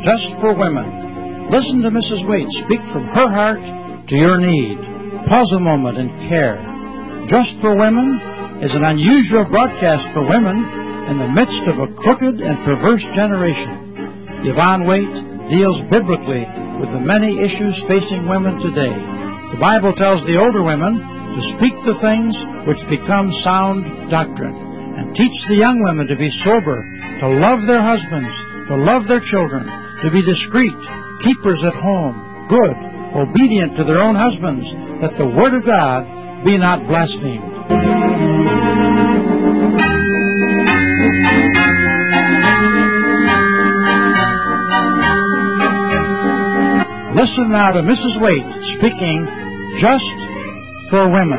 just for women. Listen to Mrs. Waite speak from her heart to your need. Pause a moment and care. Just for Women is an unusual broadcast for women in the midst of a crooked and perverse generation. Yvonne Waite deals biblically with the many issues facing women today. The Bible tells the older women to speak the things which become sound doctrine, and teach the young women to be sober, to love their husbands, to love their children, to be discreet, keepers at home, good, obedient to their own husbands, that the word of God be not blasphemed. Listen now to Mrs. Waite speaking just for women.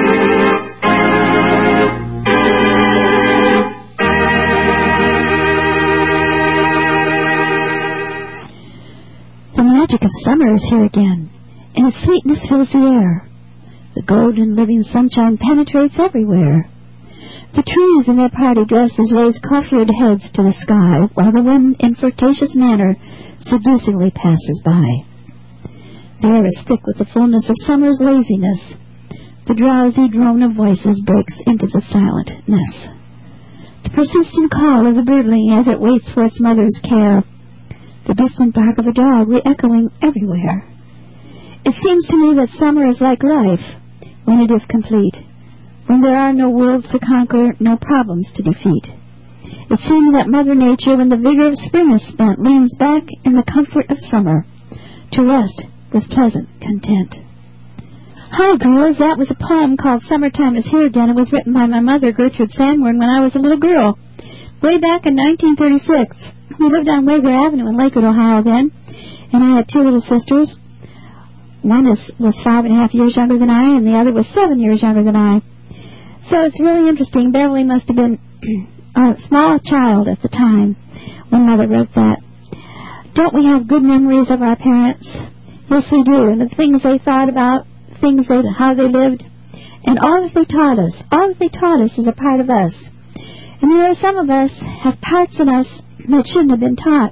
The magic of summer is here again, and its sweetness fills the air. The golden living sunshine penetrates everywhere. The trees in their party dresses raise coiffured heads to the sky, while the wind in flirtatious manner seducingly passes by. The air is thick with the fullness of summer's laziness. The drowsy drone of voices breaks into the silentness. The persistent call of the birdling as it waits for its mother's care. The distant bark of a dog re-echoing everywhere. It seems to me that summer is like life when it is complete, when there are no worlds to conquer, no problems to defeat. It seems that Mother Nature, when the vigor of spring is spent, leans back in the comfort of summer to rest with pleasant content. Hi, girls. That was a poem called Summertime is Here Again. It was written by my mother, Gertrude Sanborn, when I was a little girl, way back in 1936. We lived on Waver Avenue in Lakewood, Ohio then, and I had two little sisters. One was 5.5 years younger than I, and the other was 7 years younger than I. So it's really interesting. Beverly must have been a small child at the time when Mother wrote that. Don't we have good memories of our parents? Yes, we do. And the things they thought about, how they lived, and all that they taught us. All that they taught us is a part of us. And there are some of us have parts in us that shouldn't have been taught.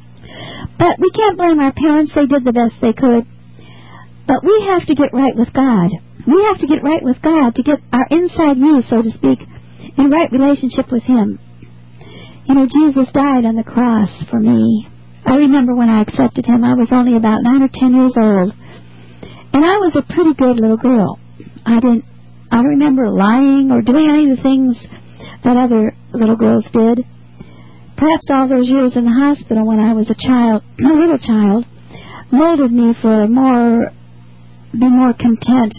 But we can't blame our parents. They did the best they could. But we have to get right with God. We have to get right with God to get our inside you, so to speak, in right relationship with Him. You know, Jesus died on the cross for me. I remember when I accepted Him, I was only about 9 or 10 years old. And I was a pretty good little girl. I don't remember lying or doing any of the things that other little girls did. Perhaps all those years in the hospital when I was a little child, molded me for be more content,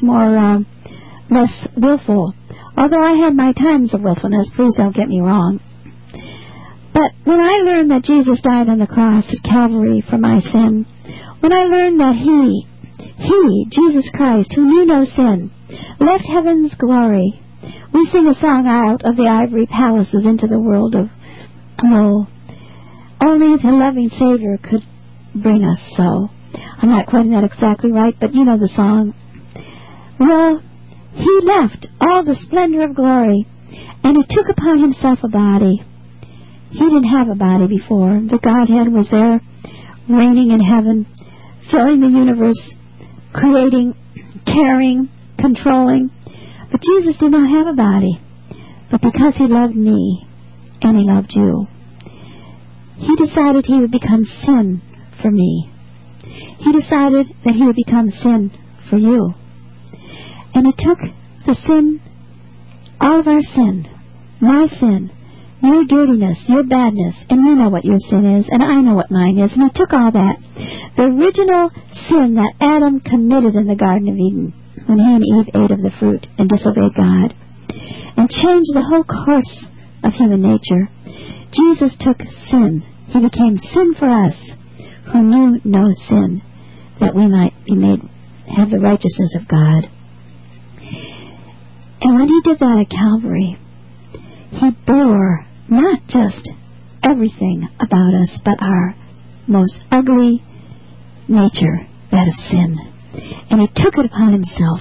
less willful. Although I had my times of willfulness, please don't get me wrong. But when I learned that Jesus died on the cross at Calvary for my sin, when I learned that He, Jesus Christ, who knew no sin, left heaven's glory, we sing a song out of the ivory palaces into the world of woe. Only the loving Savior could bring us so. I'm not quoting that exactly right, but you know the song. Well, He left all the splendor of glory, and He took upon Himself a body. He didn't have a body before. The Godhead was there, reigning in heaven, filling the universe, creating, caring, controlling. But Jesus did not have a body. But because He loved me, and He loved you, He decided He would become sin for me. He decided that He would become sin for you. And He took the sin, all of our sin, my sin, your dirtiness, your badness, and you know what your sin is, and I know what mine is, and He took all that, the original sin that Adam committed in the Garden of Eden, when he and Eve ate of the fruit and disobeyed God, and changed the whole course of human nature. Jesus took sin. He became sin for us, who knew no sin, that we might be made, have the righteousness of God. And when He did that at Calvary, He bore not just everything about us, but our most ugly nature, that of sin. And He took it upon Himself.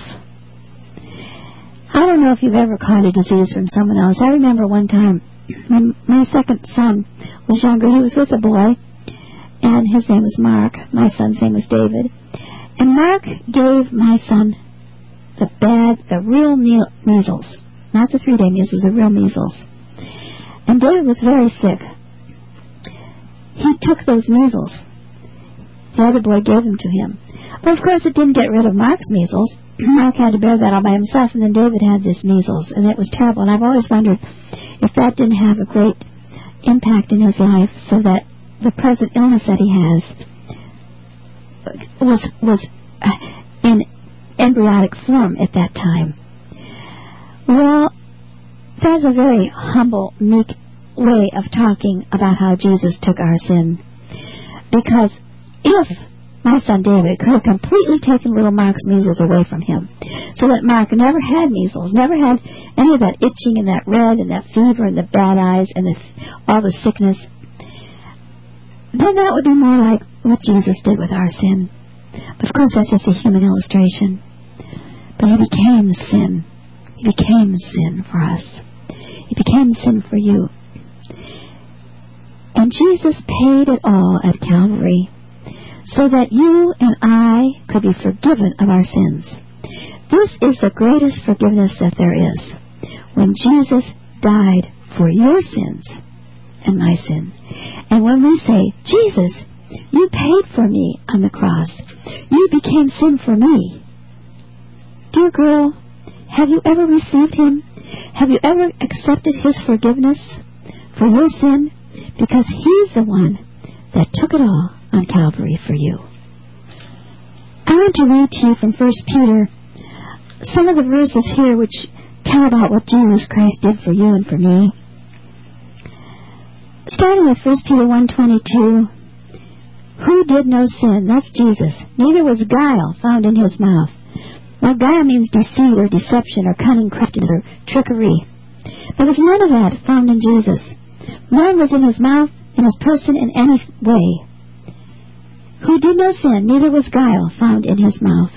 I don't know if you've ever caught a disease from someone else. I remember one time when my second son was younger, he was with a boy, and his name was Mark. My son's name was David. And Mark gave my son the real measles. Not the 3-day measles, the real measles. And David was very sick. He took those measles. The other boy gave them to him. But of course it didn't get rid of Mark's measles. Mark had to bear that all by himself, and then David had this measles, and it was terrible. And I've always wondered if that didn't have a great impact in his life, so that the present illness that he has was in embryonic form at that time. Well, that's a very humble, meek way of talking about how Jesus took our sin. Because if my son David could have completely taken little Mark's measles away from him, so that Mark never had measles, never had any of that itching and that red and that fever and the bad eyes and all the sickness, then that would be more like what Jesus did with our sin. But of course that's just a human illustration. But he became sin. He became sin for us. He became sin for you. And Jesus paid it all at Calvary, so that you and I could be forgiven of our sins. This is the greatest forgiveness that there is. When Jesus died for your sins and my sin. And when we say, Jesus, you paid for me on the cross. You became sin for me. Dear girl, have you ever received him? Have you ever accepted his forgiveness for your sin? Because he's the one that took it all on Calvary for you. I want to read to you from 1 Peter some of the verses here which tell about what Jesus Christ did for you and for me. Starting with 1 Peter 1:22, who did no sin? That's Jesus. Neither was guile found in his mouth. Now, guile means deceit or deception or cunning craftiness or trickery. There was none of that found in Jesus. None was in his mouth, in his person, in any way. Who did no sin, neither was guile found in his mouth.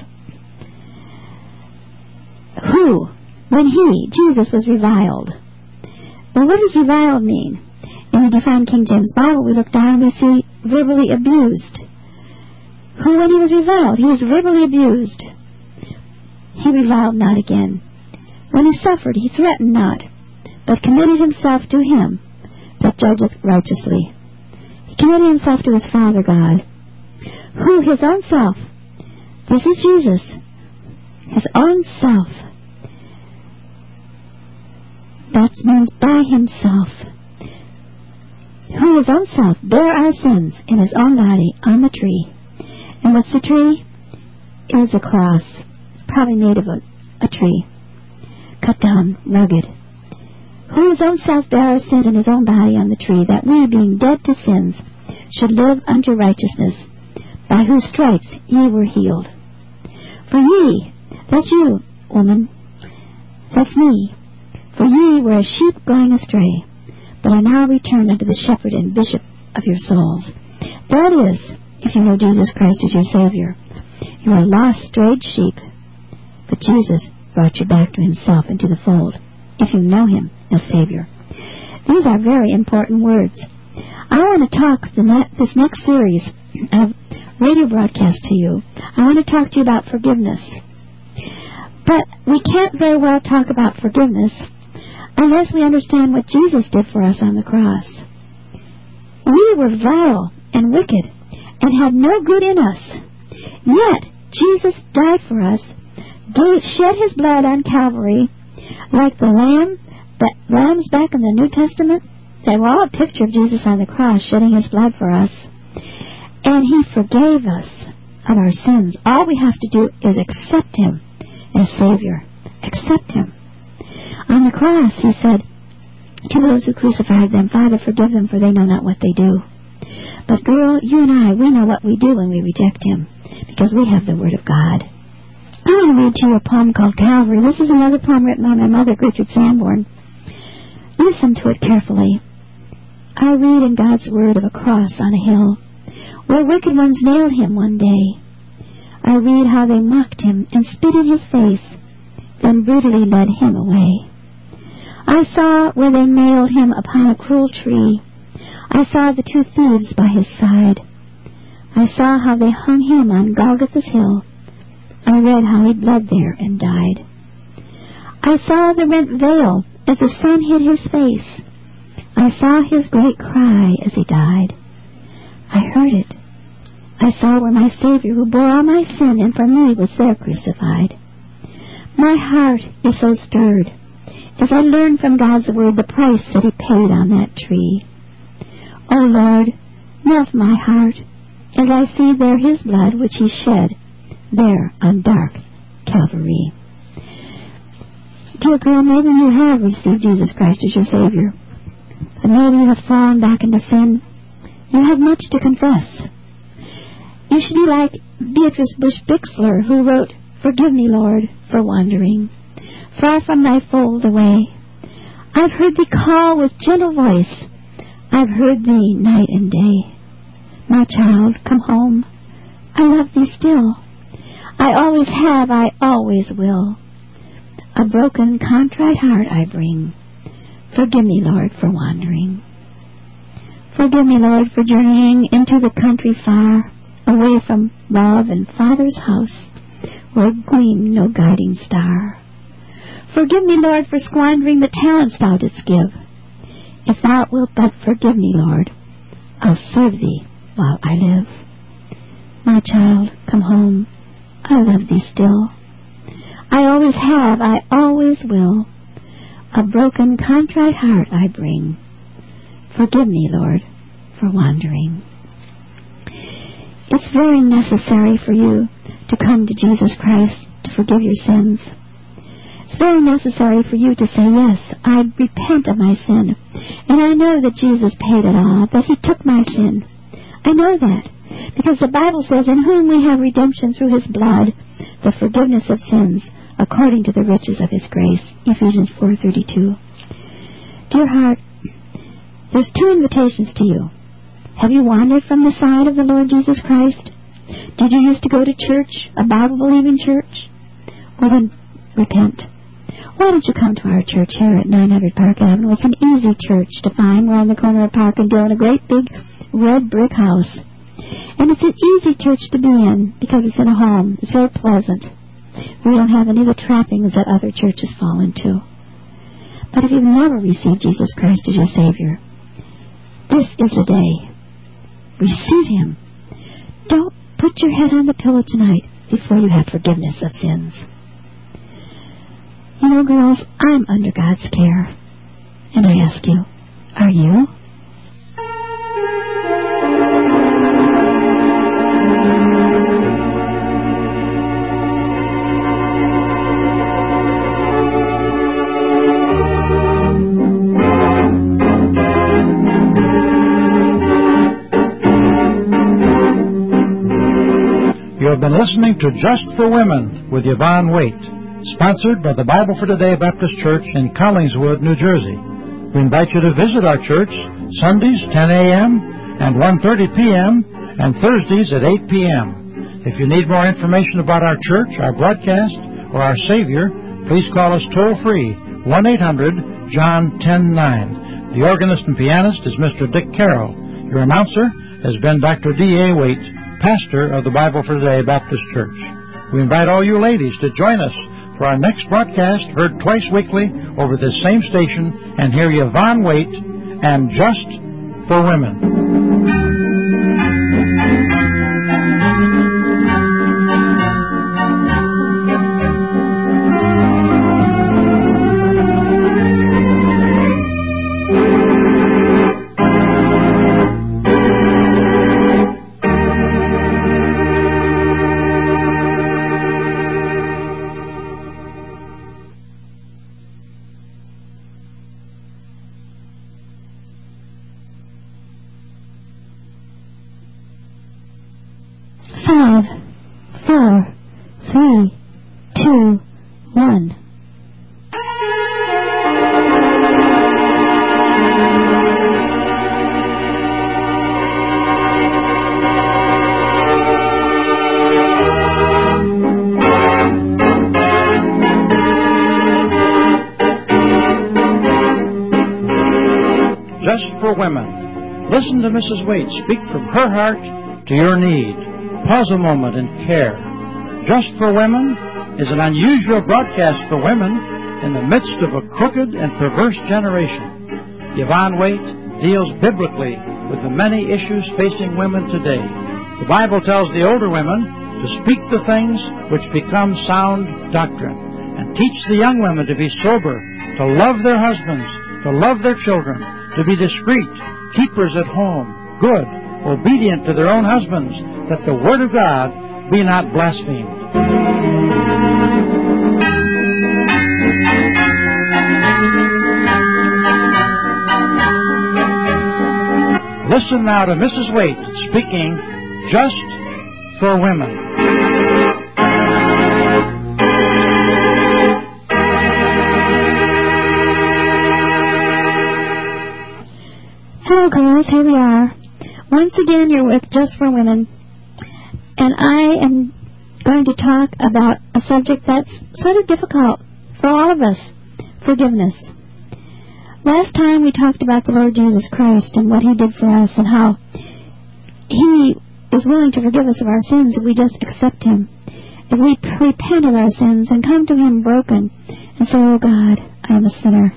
Who, when he, Jesus, was reviled. Well, what does reviled mean? In the Defined King James Bible, we look down and we see verbally abused. Who, when he was reviled, he was verbally abused. He reviled not again. When he suffered, he threatened not, but committed himself to him that judgeth righteously. He committed himself to his Father God, who his own self, this is Jesus, his own self, that means by himself, who his own self bare our sins in his own body on the tree. And what's the tree? It was a cross, probably made of a tree, cut down, rugged. Who his own self bare our sin in his own body on the tree, that we, being dead to sins, should live unto righteousness, by whose stripes ye were healed. For ye, that's you, woman, that's me, for ye were as sheep going astray, but are now returned unto the shepherd and bishop of your souls. That is, if you know Jesus Christ as your Savior. You are lost, strayed sheep, but Jesus brought you back to himself and to the fold, if you know him as Savior. These are very important words. I want to talk this next series of radio broadcast to you. I want to talk to you about forgiveness. But we can't very well talk about forgiveness unless we understand what Jesus did for us on the cross. We were vile and wicked and had no good in us. Yet Jesus died for us, shed his blood on Calvary, like the lambs back in the New Testament. They were all a picture of Jesus on the cross shedding his blood for us. And he forgave us of our sins. All we have to do is accept him as Savior. Accept him. On the cross, he said to those who crucified them, Father, forgive them, for they know not what they do. But girl, you and I, we know what we do when we reject him, because we have the Word of God. I want to read to you a poem called Calvary. This is another poem written by my mother, Gertrude Sanborn. Listen to it carefully. I read in God's Word of a cross on a hill, where wicked ones nailed him one day. I read how they mocked him and spit in his face, then brutally led him away. I saw where they nailed him upon a cruel tree. I saw the two thieves by his side. I saw how they hung him on Golgotha's hill. I read how he bled there and died. I saw the rent veil as the sun hid his face. I saw his great cry as he died. I heard it. I saw where my Savior, who bore all my sin and for me was there crucified. My heart is so stirred as I learn from God's word the price that he paid on that tree. O Lord, melt my heart as I see there his blood which he shed there on dark Calvary. Dear girl, maybe you have received Jesus Christ as your Savior, but maybe you have fallen back into sin. You have much to confess. You should be like Beatrice Bush Bixler, who wrote, "Forgive me, Lord, for wandering far from thy fold away. I've heard thee call with gentle voice. I've heard thee night and day. My child, come home. I love thee still. I always have, I always will. A broken, contrite heart I bring. Forgive me, Lord, for wandering. Forgive me, Lord, for journeying into the country far, away from love and Father's house, where gleamed no guiding star. Forgive me, Lord, for squandering the talents thou didst give. If thou wilt but forgive me, Lord, I'll serve thee while I live. My child, come home. I love thee still. I always have, I always will. A broken, contrite heart I bring. Forgive me, Lord, for wandering. It's very necessary for you to come to Jesus Christ to forgive your sins. It's very necessary for you to say, yes, I repent of my sin, and I know that Jesus paid it all, that he took my sin. I know that, because the Bible says, in whom we have redemption through his blood, the forgiveness of sins, according to the riches of his grace. Ephesians 4:32. Dear heart, there's two invitations to you. Have you wandered from the side of the Lord Jesus Christ? Did you used to go to church, a Bible-believing church? Well, then, repent. Why don't you come to our church here at 900 Park Avenue? It's an easy church to find. We're on the corner of Park and Dill in a great big red brick house. And it's an easy church to be in because it's in a home. It's very pleasant. We don't have any of the trappings that other churches fall into. But if you've never received Jesus Christ as your Savior, this is the day. Receive him. Don't put your head on the pillow tonight before you have forgiveness of sins. You know, girls, I'm under God's care. And I ask you, are you? You have been listening to Just for Women with Yvonne Waite, sponsored by the Bible for Today Baptist Church in Collingswood, New Jersey. We invite you to visit our church Sundays 10 a.m. and 1:30 p.m. and Thursdays at 8 p.m. If you need more information about our church, our broadcast, or our Savior, please call us toll-free, 1-800-JOHN-109. The organist and pianist is Mr. Dick Carroll. Your announcer has been Dr. D.A. Waite, pastor of the Bible for Today Baptist Church. We invite all you ladies to join us for our next broadcast, heard twice weekly over this same station, and hear Yvonne Waite and Just for Women. Women. Listen to Mrs. Waite speak from her heart to your need. Pause a moment and care. Just for Women is an unusual broadcast for women in the midst of a crooked and perverse generation. Yvonne Waite deals biblically with the many issues facing women today. The Bible tells the older women to speak the things which become sound doctrine, and teach the young women to be sober, to love their husbands, to love their children, to be discreet, keepers at home, good, obedient to their own husbands, that the word of God be not blasphemed. Listen now to Mrs. Waite speaking just for women. Hello, girls. Here we are. Once again, you're with Just for Women. And I am going to talk about a subject that's sort of difficult for all of us, forgiveness. Last time we talked about the Lord Jesus Christ and what He did for us and how He is willing to forgive us of our sins if we just accept Him. If we repent of our sins and come to Him broken and say, "Oh God, I am a sinner."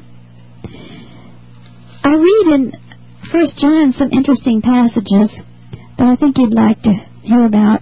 I read in 1 John some interesting passages that I think you'd like to hear about.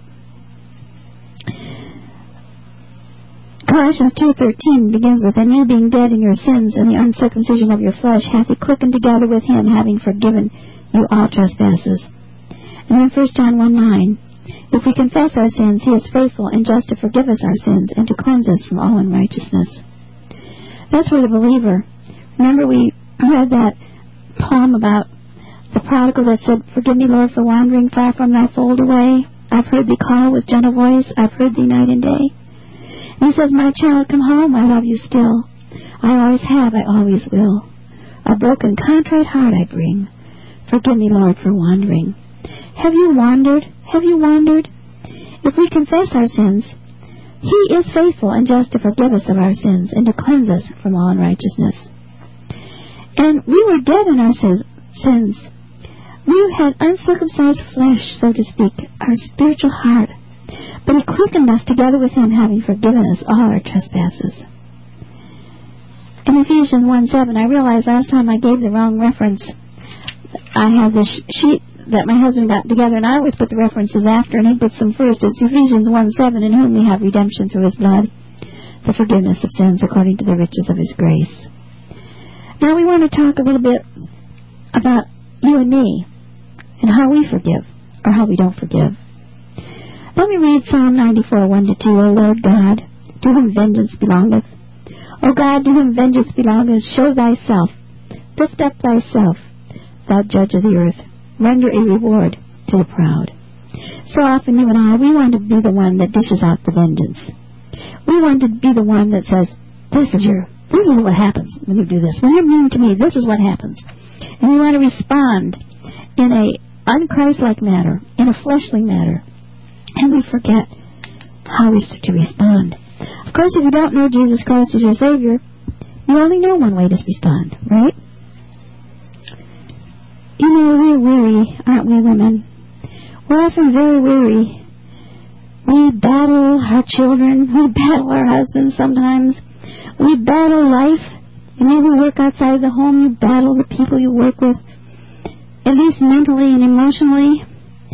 Colossians 2:13 begins with, "And you being dead in your sins and the uncircumcision of your flesh hath He quickened together with Him, having forgiven you all trespasses." And then 1 John 1:9, "If we confess our sins, He is faithful and just to forgive us our sins and to cleanse us from all unrighteousness." That's for the believer. Remember we read that poem about the prodigal that said, "Forgive me, Lord, for wandering far from thy fold away. I've heard thee call with gentle voice. I've heard thee night and day." And he says, "My child, come home. I love you still. I always have. I always will. A broken, contrite heart I bring. Forgive me, Lord, for wandering." Have you wandered? Have you wandered? If we confess our sins, He is faithful and just to forgive us of our sins and to cleanse us from all unrighteousness. And we were dead in our sins. We had uncircumcised flesh, so to speak, our spiritual heart. But He quickened us together with Him, having forgiven us all our trespasses. In Ephesians 1:7, I realized last time I gave the wrong reference. I have this sheet that my husband got together, and I always put the references after, and he puts them first. It's Ephesians 1:7, "In whom we have redemption through His blood, the forgiveness of sins according to the riches of His grace." Now we want to talk a little bit about you and me, and how we forgive, or how we don't forgive. Let me read Psalm 94, 1-2. "O Lord God, to whom vengeance belongeth, O God, to whom vengeance belongeth, show Thyself, lift up Thyself, Thou judge of the earth, render a reward to the proud." So often you and I, we want to be the one that dishes out the vengeance. We want to be the one that says, this is what happens when you do this. When you're mean to me, this is what happens. And we want to respond in a unchristlike manner, in a fleshly manner. And we forget how is to respond. Of course, if you don't know Jesus Christ as your Savior, you only know one way to respond, right? You know, we're weary, aren't we, women? We're often very weary. We battle our children. We battle our husbands sometimes. We battle life. And you who work outside of the home, you battle the people you work with, at least mentally and emotionally.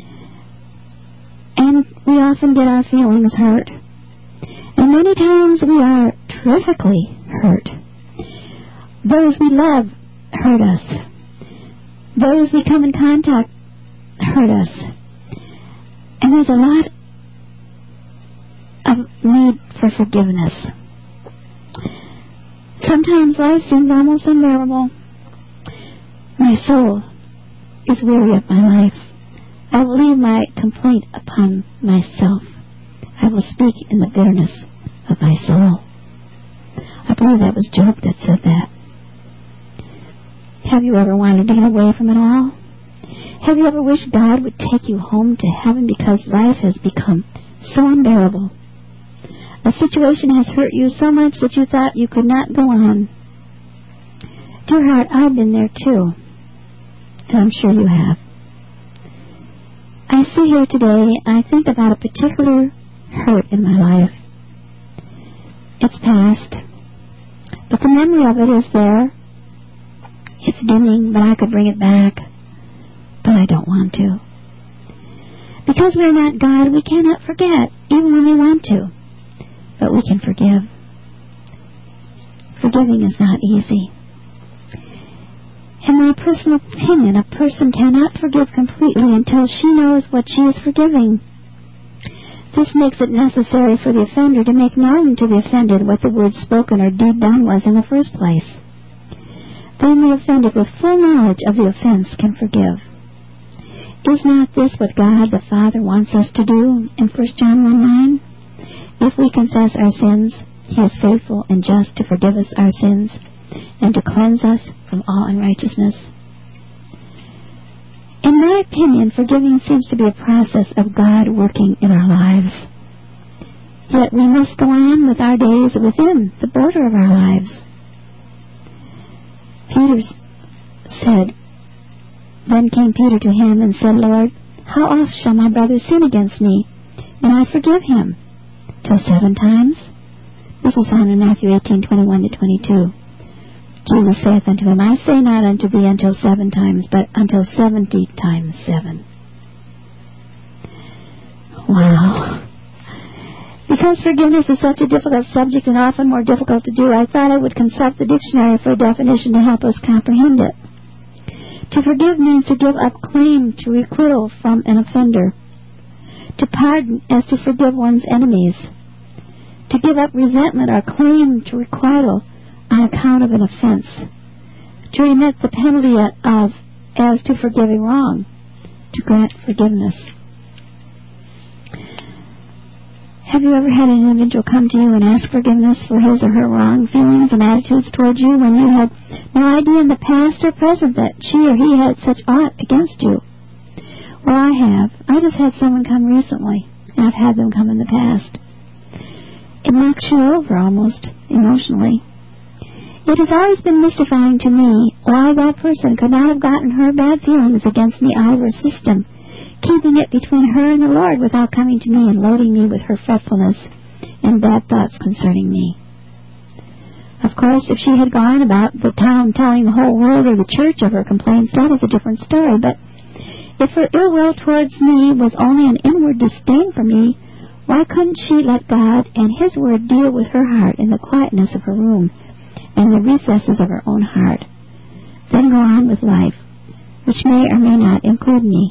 And we often get our feelings hurt. And many times we are terrifically hurt. Those we love hurt us. Those we come in contact hurt us. And there's a lot of need for forgiveness. Sometimes life seems almost unbearable. My soul is weary of my life. I will leave my complaint upon myself. I will speak in the bitterness of my soul. I believe that was Job that said that. Have you ever wanted to get away from it all? Have you ever wished God would take you home to heaven because life has become so unbearable? A situation has hurt you so much that you thought you could not go on. Dear heart, I've been there too, and I'm sure you have. I sit here today and I think about a particular hurt in my life. It's past, but the memory of it is there. It's dimming, but I could bring it back, but I don't want to. Because we're not God, we cannot forget, even when we want to. But we can forgive. Forgiving is not easy. In my personal opinion, a person cannot forgive completely until she knows what she is forgiving. This makes it necessary for the offender to make known to the offended what the word spoken or deed done was in the first place. Then the offended, with full knowledge of the offense, can forgive. Is not this what God the Father wants us to do in 1 John 1:9? If we confess our sins, He is faithful and just to forgive us our sins and to cleanse us from all unrighteousness. In my opinion, forgiving seems to be a process of God working in our lives. Yet we must go on with our days within the border of our lives. Peter said, Then came Peter to him and said, Lord, how oft shall my brother sin against me, and I forgive him? Till 7 times? This is found in Matthew 18:21-22. Jesus saith unto him, I say not unto thee until 7 times, but until 70 times 7. Wow. Because forgiveness is such a difficult subject and often more difficult to do, I thought I would consult the dictionary for a definition to help us comprehend it. To forgive means to give up claim to requital from an offender. To pardon as to forgive one's enemies. To give up resentment or claim to requital on account of an offense. To remit the penalty of as to forgiving wrong. To grant forgiveness. Have you ever had an individual come to you and ask forgiveness for his or her wrong feelings and attitudes toward you when you had no idea in the past or present that she or he had such aught against you? Well, I have. I just had someone come recently, and I've had them come in the past. It knocks you over almost, emotionally. It has always been mystifying to me why that person could not have gotten her bad feelings against me out of her system, keeping it between her and the Lord without coming to me and loading me with her fretfulness and bad thoughts concerning me. Of course, if she had gone about the town telling the whole world or the church of her complaints, that is a different story. But if her ill will towards me was only an inward disdain for me, why couldn't she let God and His Word deal with her heart in the quietness of her room and the recesses of her own heart, then go on with life, which may or may not include me?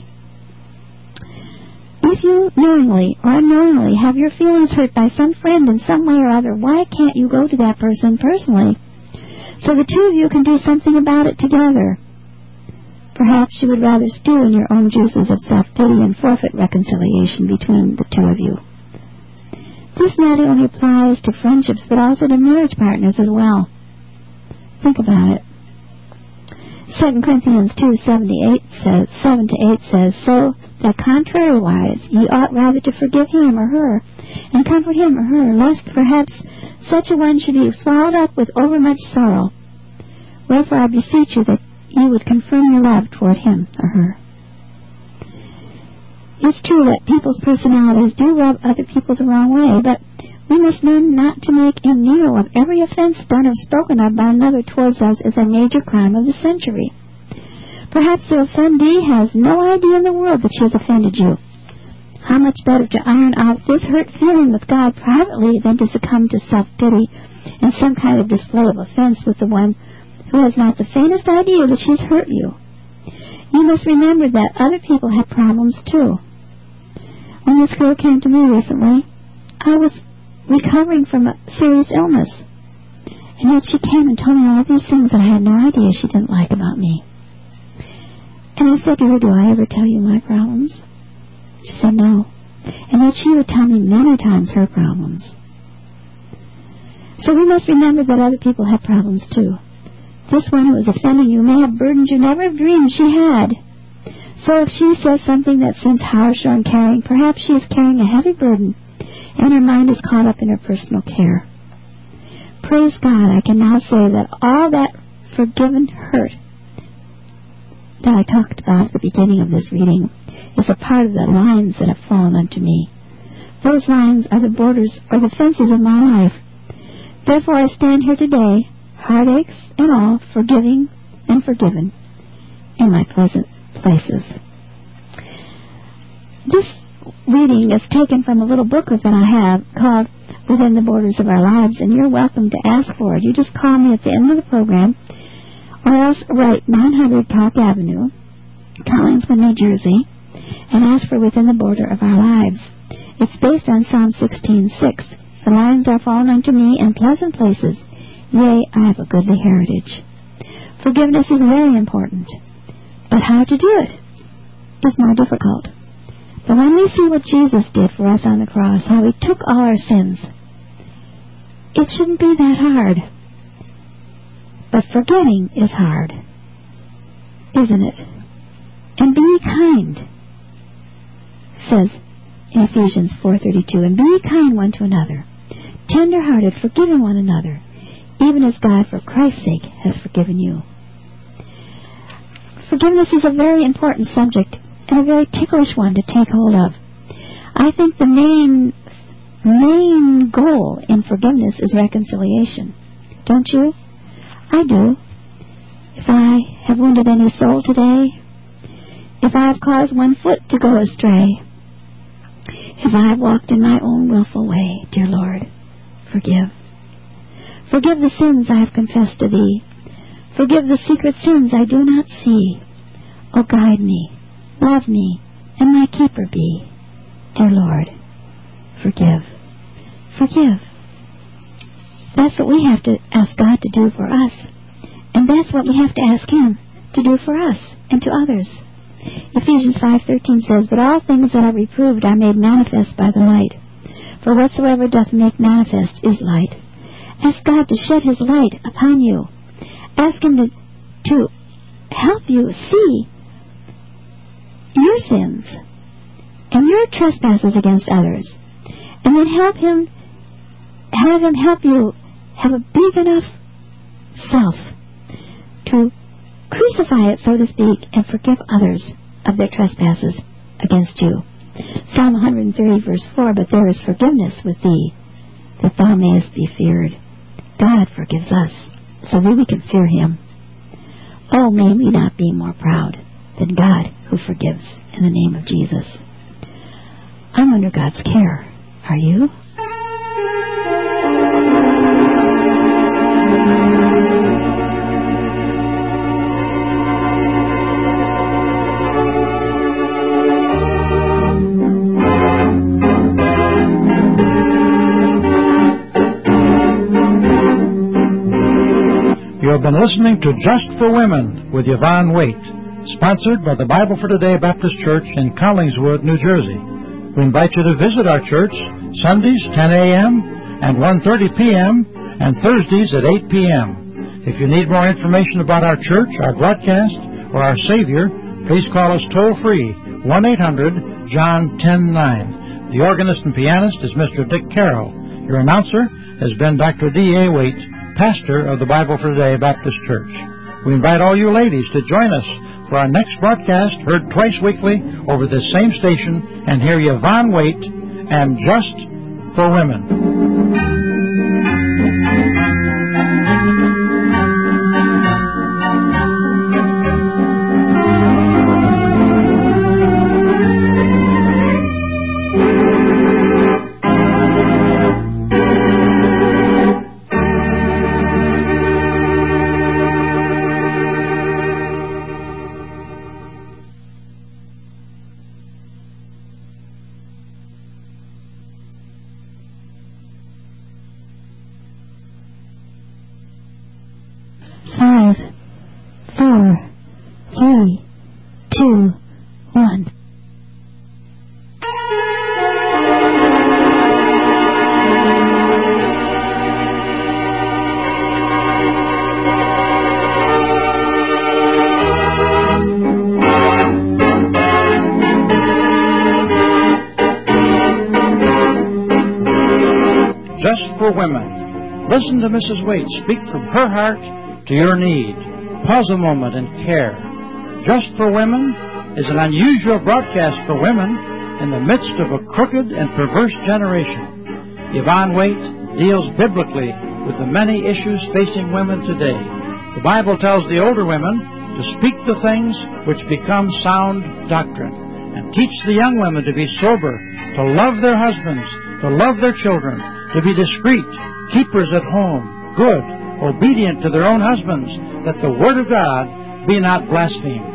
If you knowingly or unknowingly have your feelings hurt by some friend in some way or other, why can't you go to that person personally so the two of you can do something about it together? Perhaps you would rather stew in your own juices of self-pity and forfeit reconciliation between the two of you. This not only applies to friendships but also to marriage partners as well. Think about it. 2 Corinthians 2:7-8 says, So that contrariwise ye ought rather to forgive him or her, and comfort him or her, lest perhaps such a one should be swallowed up with overmuch sorrow. Wherefore I beseech you that you would confirm your love toward him or her. It's true that people's personalities do rub other people the wrong way, but we must learn not to make a meal of every offense done or spoken of by another towards us as a major crime of the century. Perhaps the offendee has no idea in the world that she has offended you. How much better to iron out this hurt feeling with God privately than to succumb to self-pity and some kind of display of offense with the one who has not the faintest idea that she's hurt you. You must remember that other people have problems too. When this girl came to me recently, I was recovering from a serious illness, and yet she came and told me all these things that I had no idea she didn't like about me. And I said to her, do I ever tell you my problems? She said no. And yet she would tell me many times her problems. So we must remember that other people have problems too. This one who is offending you may have burdens you never dreamed she had. So if she says something that seems harsh or uncaring, perhaps she is carrying a heavy burden, and her mind is caught up in her personal care. Praise God, I can now say that all that forgiven hurt that I talked about at the beginning of this reading is a part of the lines that have fallen unto me. Those lines are the borders or the fences of my life. Therefore I stand here today, heartaches and all, forgiving and forgiven in my pleasant places. This reading is taken from a little booklet that I have called Within the Borders of Our Lives, and you're welcome to ask for it. You just call me at the end of the program, or else write 900 Park Avenue, Collingswood, New Jersey, and ask for Within the Border of Our Lives. It's based on Psalm 16:6. The lines are fallen unto me in pleasant places. Yea, I have a goodly heritage. Forgiveness is very important, but how to do it is more difficult. But when we see what Jesus did for us on the cross, how he took all our sins, it shouldn't be that hard. But forgetting is hard, isn't it? And be kind, says in Ephesians 4:32, and be kind one to another, tender-hearted, forgiving one another, even as God, for Christ's sake, has forgiven you. Forgiveness is a very important subject and a very ticklish one to take hold of. I think the main goal in forgiveness is reconciliation. Don't you? I do. If I have wounded any soul today, if I have caused one foot to go astray, if I have walked in my own willful way, dear Lord, forgive. Forgive the sins I have confessed to Thee. Forgive the secret sins I do not see. O guide me, love me, and my keeper be. Dear Lord, forgive. Forgive. That's what we have to ask God to do for us. And that's what we have to ask Him to do for us and to others. Ephesians 5:13 says, But all things that are reproved are made manifest by the light. For whatsoever doth make manifest is light. Ask God to shed His light upon you. Ask Him to help you see your sins and your trespasses against others. And then have Him help you have a big enough self to crucify it, so to speak, and forgive others of their trespasses against you. Psalm 130, verse 4, But there is forgiveness with Thee, that Thou mayest be feared. God forgives us, so that we can fear Him. Oh, may we not be more proud than God who forgives in the name of Jesus. I'm under God's care. Are you? You have been listening to Just for Women with Yvonne Waite, sponsored by the Bible for Today Baptist Church in Collingswood, New Jersey. We invite you to visit our church Sundays 10 a.m. and 1:30 p.m. and Thursdays at 8 p.m. If you need more information about our church, our broadcast, or our Savior, please call us toll-free, 1-800-JOHN-109. The organist and pianist is Mr. Dick Carroll. Your announcer has been Dr. D.A. Waite, pastor of the Bible for Today Baptist Church. We invite all you ladies to join us for our next broadcast, heard twice weekly over this same station, and hear Yvonne Waite and Just for Women. Just for Women. Listen to Mrs. Waite speak from her heart to your need. Pause a moment and care. Just for Women is an unusual broadcast for women in the midst of a crooked and perverse generation. Yvonne Waite deals biblically with the many issues facing women today. The Bible tells the older women to speak the things which become sound doctrine, and teach the young women to be sober, to love their husbands, to love their children, to be discreet, keepers at home, good, obedient to their own husbands, that the word of God be not blasphemed.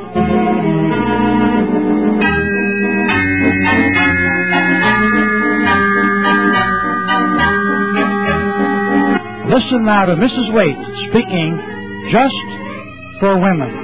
Listen now to Mrs. Waite speaking just for women.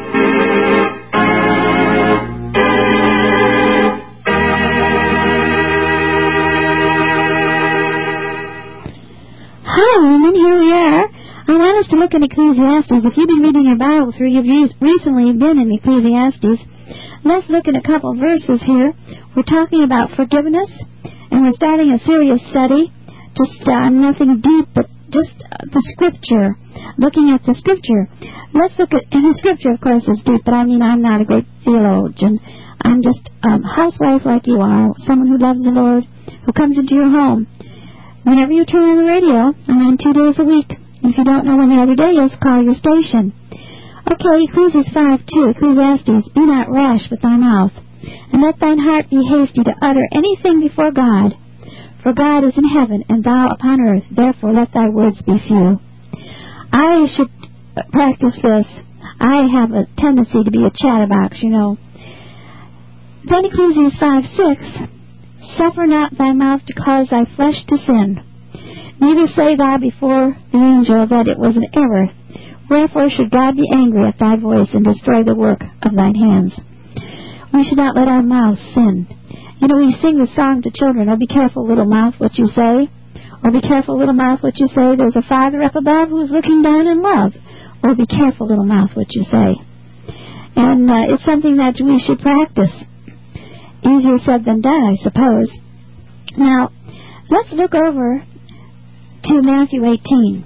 Hi, women, here we are. I want us to look at Ecclesiastes. If you've been reading your Bible through, you've recently been in Ecclesiastes. Let's look at a couple verses here. We're talking about forgiveness, and we're starting a serious study. Just nothing deep, but just the Scripture. Looking at the Scripture. Let's look at, and the Scripture, of course, is deep, but I mean, I'm not a great theologian. I'm just a housewife like you are, someone who loves the Lord, who comes into your home. Whenever you turn on the radio, I'm on 2 days a week. If you don't know when the other day is, call your station. Okay, Ecclesiastes 5:2, Ecclesiastes, be not rash with thy mouth, and let thine heart be hasty to utter anything before God. For God is in heaven, and thou upon earth, therefore let thy words be few. I should practice this. I have a tendency to be a chatterbox, you know. Then Ecclesiastes 5:6, suffer not thy mouth to cause thy flesh to sin. Neither say thou before the angel that it was an error. Wherefore should God be angry at thy voice and destroy the work of thine hands? We should not let our mouths sin. You know, we sing the song to children, oh, be careful, little mouth, what you say. Or be careful, little mouth, what you say. There's a Father up above who's looking down in love. Or be careful, little mouth, what you say. And it's something that we should practice. Easier said than done, I suppose. Now, let's look over to Matthew 18.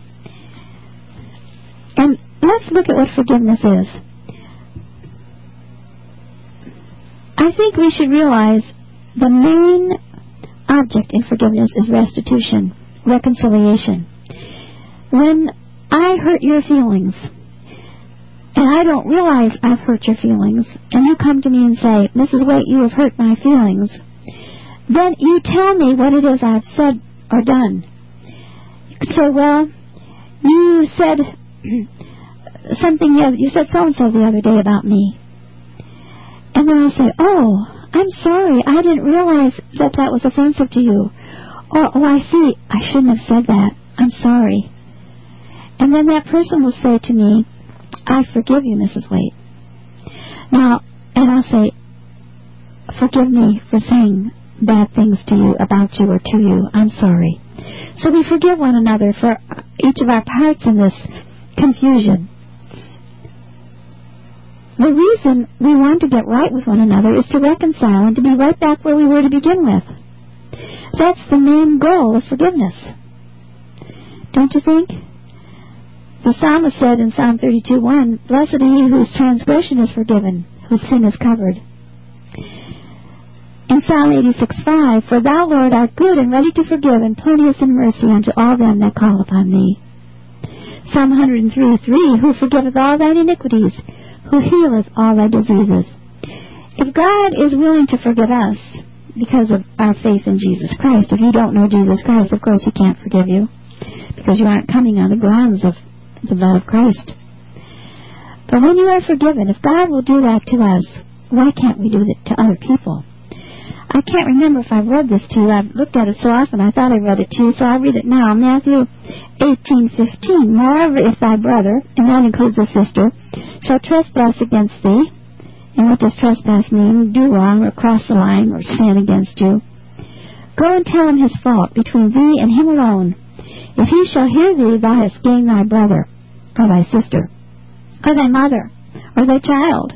And let's look at what forgiveness is. I think we should realize the main object in forgiveness is restitution, reconciliation. When I hurt your feelings, and I don't realize I've hurt your feelings, and you come to me and say, Mrs. Waite, you have hurt my feelings, then you tell me what it is I've said or done. You could say, well, you said something, you said so-and-so the other day about me. And then I'll say, oh, I'm sorry, I didn't realize that that was offensive to you. Or, oh, I see, I shouldn't have said that, I'm sorry. And then that person will say to me, I forgive you, Mrs. Waite. Now, and I'll say, forgive me for saying bad things to you, about you, or to you. I'm sorry. So we forgive one another for each of our parts in this confusion. The reason we want to get right with one another is to reconcile and to be right back where we were to begin with. That's the main goal of forgiveness. Don't you think? The psalmist said in Psalm 32:1, blessed are he whose transgression is forgiven, whose sin is covered. In Psalm 86:5, for thou, Lord, art good and ready to forgive, and plenteous in mercy unto all them that call upon thee. Psalm 103:3, who forgiveth all thine iniquities, who healeth all thy diseases. If God is willing to forgive us because of our faith in Jesus Christ, if you don't know Jesus Christ, of course he can't forgive you, because you aren't coming on the grounds of the blood of Christ. But when you are forgiven, if God will do that to us, why can't we do that to other people? I can't remember if I've read this to you. I've looked at it so often I thought I read it to you, so I'll read it now. Matthew 18:15. Moreover, if thy brother, and that includes a sister, shall trespass against thee, and what does trespass mean? Do wrong, or cross the line, or sin against you. Go and tell him his fault between thee and him alone. If he shall hear thee, thou hast gained thy brother, or thy sister, or thy mother, or thy child.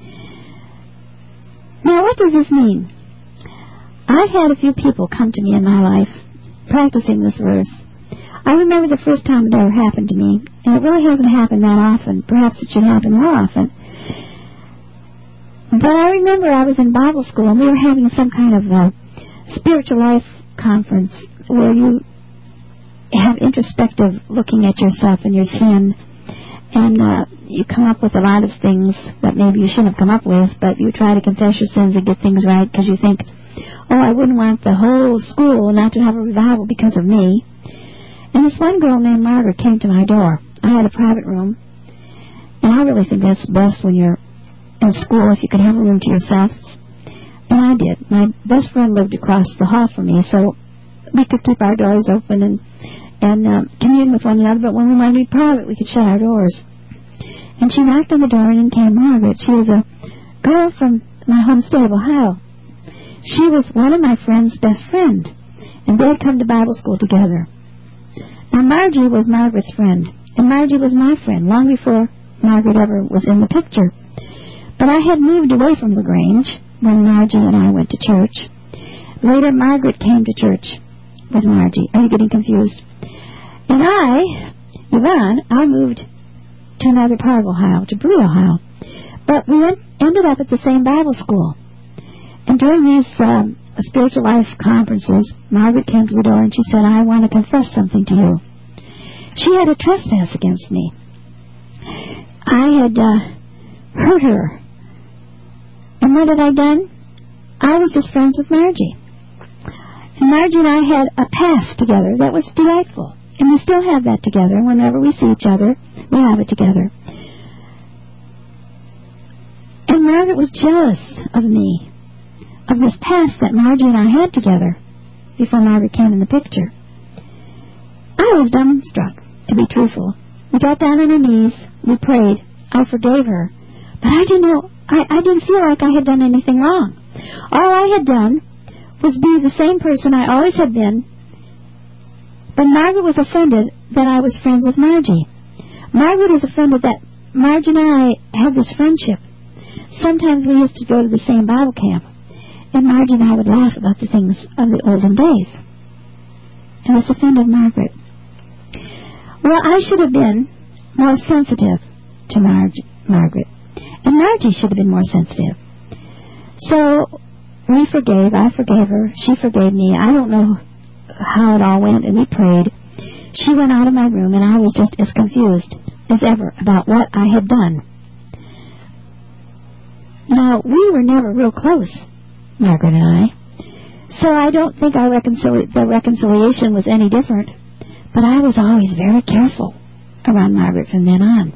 Now, what does this mean? I've had a few people come to me in my life practicing this verse. I remember the first time it ever happened to me, and it really hasn't happened that often. Perhaps it should happen more often. But I remember I was in Bible school, and we were having some kind of spiritual life conference where you have introspective looking at yourself and your sin, and you come up with a lot of things that maybe you shouldn't have come up with, but you try to confess your sins and get things right because you think, oh, I wouldn't want the whole school not to have a revival because of me. And this one girl named Margaret came to my door. I had a private room, and I really think that's best when you're in school, if you can have a room to yourself. And I did. My best friend lived across the hall from me, so we could keep our doors open and commune with one another, but when we wanted to be private, we could shut our doors. And she knocked on the door, and in came Margaret. She was a girl from my home state of Ohio. She was one of my friend's best friend, and they had come to Bible school together. Now, Margie was Margaret's friend, and Margie was my friend long before Margaret ever was in the picture. But I had moved away from LaGrange when Margie and I went to church. Later, Margaret came to church with Margie. Are you getting confused? And Yvonne, I moved to another part of Ohio, to Bree, Ohio. But we ended up at the same Bible school. And during these spiritual life conferences, Margaret came to the door and she said, I want to confess something to you. She had a trespass against me. I had hurt her. And what had I done? I was just friends with Margie. And Margie and I had a past together that was delightful. And we still have that together. Whenever we see each other, we have it together. And Margaret was jealous of me, of this past that Margie and I had together before Margaret came in the picture. I was dumbstruck, to be truthful. We got down on our knees. We prayed. I forgave her. But I didn't know. I didn't feel like I had done anything wrong. All I had done was be the same person I always had been. But Margaret was offended that I was friends with Margie. Margaret was offended that Margie and I had this friendship. Sometimes we used to go to the same Bible camp, and Margie and I would laugh about the things of the olden days. And this offended Margaret. Well, I should have been more sensitive to Margaret, and Margie should have been more sensitive. So we forgave. I forgave her. She forgave me. I don't know how it all went, and we prayed. She went out of my room, and I was just as confused as ever about what I had done. Now, we were never real close, Margaret and I, so I don't think our the reconciliation was any different, but I was always very careful around Margaret from then on.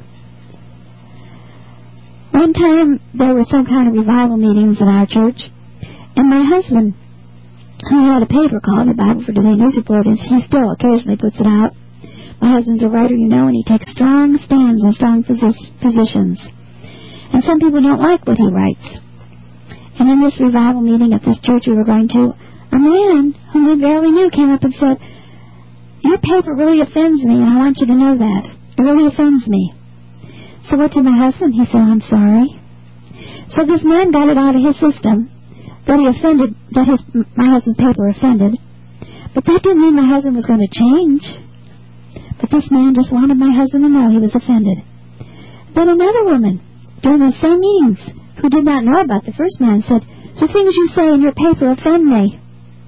One time, there were some kind of revival meetings in our church, and my husband, who had a paper called the Bible for Today News Report, he still occasionally puts it out. My husband's a writer, you know, and he takes strong stands and strong positions. And some people don't like what he writes. And in this revival meeting at this church we were going to, a man whom we barely knew came up and said, your paper really offends me, and I want you to know that. It really offends me. So what did my husband? He said, I'm sorry. So this man got it out of his system that he offended, that my husband's paper offended. But that didn't mean my husband was going to change. But this man just wanted my husband to know he was offended. Then another woman, during those same meetings, who did not know about the first man, said, the things you say in your paper offend me.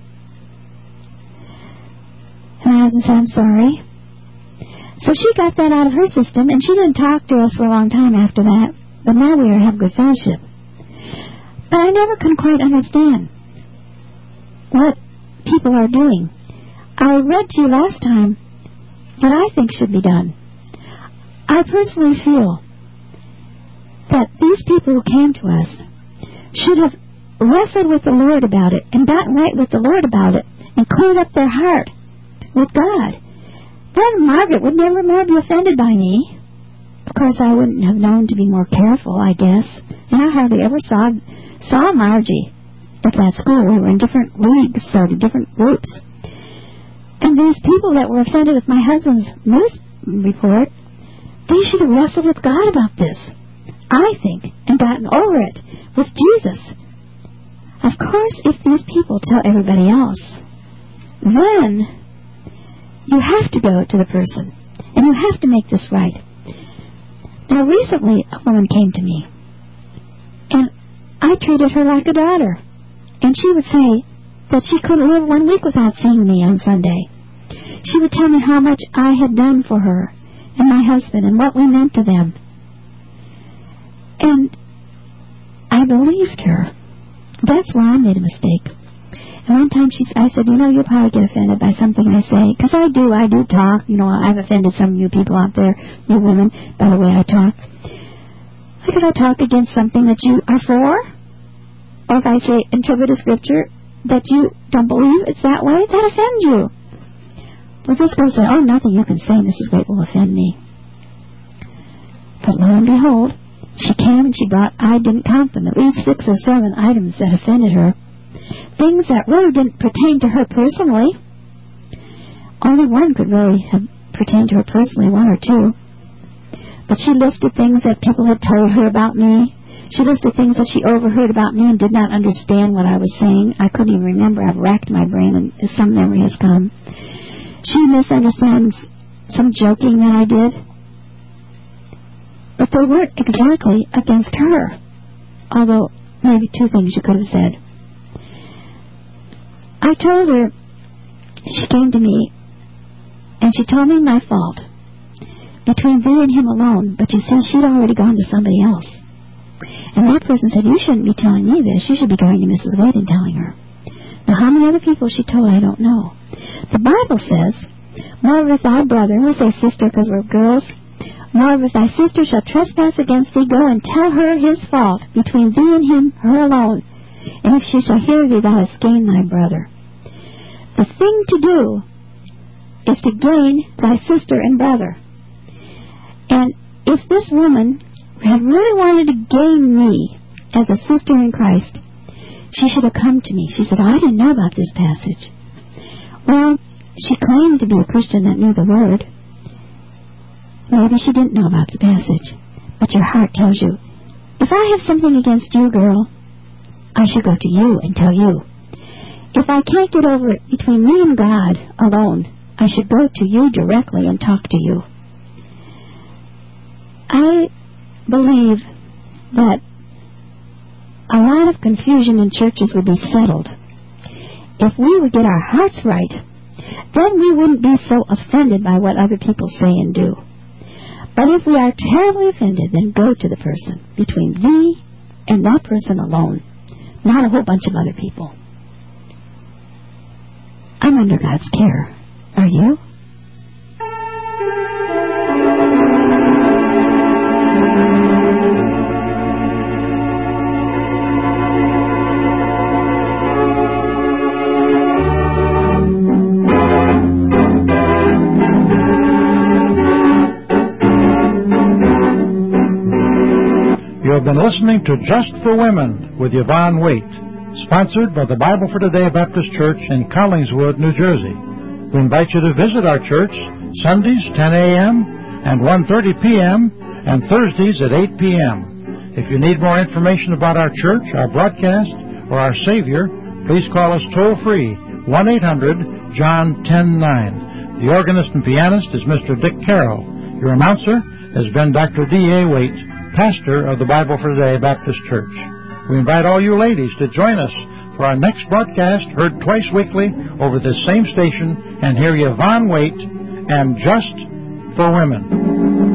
And my husband said, I'm sorry. So she got that out of her system, and she didn't talk to us for a long time after that. But now we have good fellowship. But I never can quite understand what people are doing. I read to you last time what I think should be done. I personally feel that these people who came to us should have wrestled with the Lord about it and gotten right with the Lord about it and cleared up their heart with God. Then Margaret would never more be offended by me. Of course, I wouldn't have known to be more careful, I guess. And I hardly ever saw Margie at that school. We were in different leagues, sort of different groups. And these people that were offended with my husband's news report, they should have wrestled with God about this, I think, and gotten over it with Jesus. Of course, if these people tell everybody else, then you have to go to the person, and you have to make this right. Now, recently, a woman came to me, and I treated her like a daughter. And she would say that she couldn't live 1 week without seeing me on Sunday. She would tell me how much I had done for her and my husband and what we meant to them. And I believed her. That's where I made a mistake. And one time I said, you'll probably get offended by something I say. Because I do talk. I've offended some of you people out there, you women, by the way I talk. Like if I talk against something that you are for, or if I interpret a scripture that you don't believe it's that way, that offends you. Well, this girl said, nothing you can say, Mrs. Waite, will offend me. But lo and behold, she came and she brought, I didn't count them, at least 6 or 7 items that offended her. Things that really didn't pertain to her personally. Only one could really have pertained to her personally, 1 or 2. But she listed things that people had told her about me. She listed things that she overheard about me and did not understand what I was saying. I couldn't even remember. I've racked my brain and some memory has come. She misunderstands some joking that I did. But they weren't exactly against her. Although, maybe 2 things you could have said. I told her, she came to me, and she told me my fault. Between thee and him alone. But you see, she'd already gone to somebody else. And that person said, you shouldn't be telling me this. You should be going to Mrs. Waite and telling her. Now, how many other people she told, I don't know. The Bible says, moreover, if thy brother, we'll say sister because we're girls, moreover, if thy sister shall trespass against thee, go and tell her his fault, between thee and him, her alone. And if she shall hear thee, thou hast gained thy brother. The thing to do is to gain thy sister and brother. And if this woman had really wanted to gain me as a sister in Christ, she should have come to me. She said, I didn't know about this passage. Well, she claimed to be a Christian that knew the Word. Maybe she didn't know about the passage. But your heart tells you, if I have something against you, girl, I should go to you and tell you. If I can't get over it between me and God alone, I should go to you directly and talk to you. I believe that a lot of confusion in churches would be settled if we would get our hearts right. Then we wouldn't be so offended by what other people say and do. But if we are terribly offended, then go to the person, between thee and that person alone, not a whole bunch of other people. I'm under God's care. Are you? You have been listening to Just for Women with Yvonne Waite, sponsored by the Bible for Today Baptist Church in Collingswood, New Jersey. We invite you to visit our church Sundays 10 a.m. and 1:30 p.m. and Thursdays at 8 p.m. If you need more information about our church, our broadcast, or our Savior, please call us toll-free, 1-800-JOHN-109. The organist and pianist is Mr. Dick Carroll. Your announcer has been Dr. D.A. Waite, pastor of the Bible for Today Baptist Church. We invite all you ladies to join us for our next broadcast, heard twice weekly over this same station, and hear Yvonne Waite and Just for Women.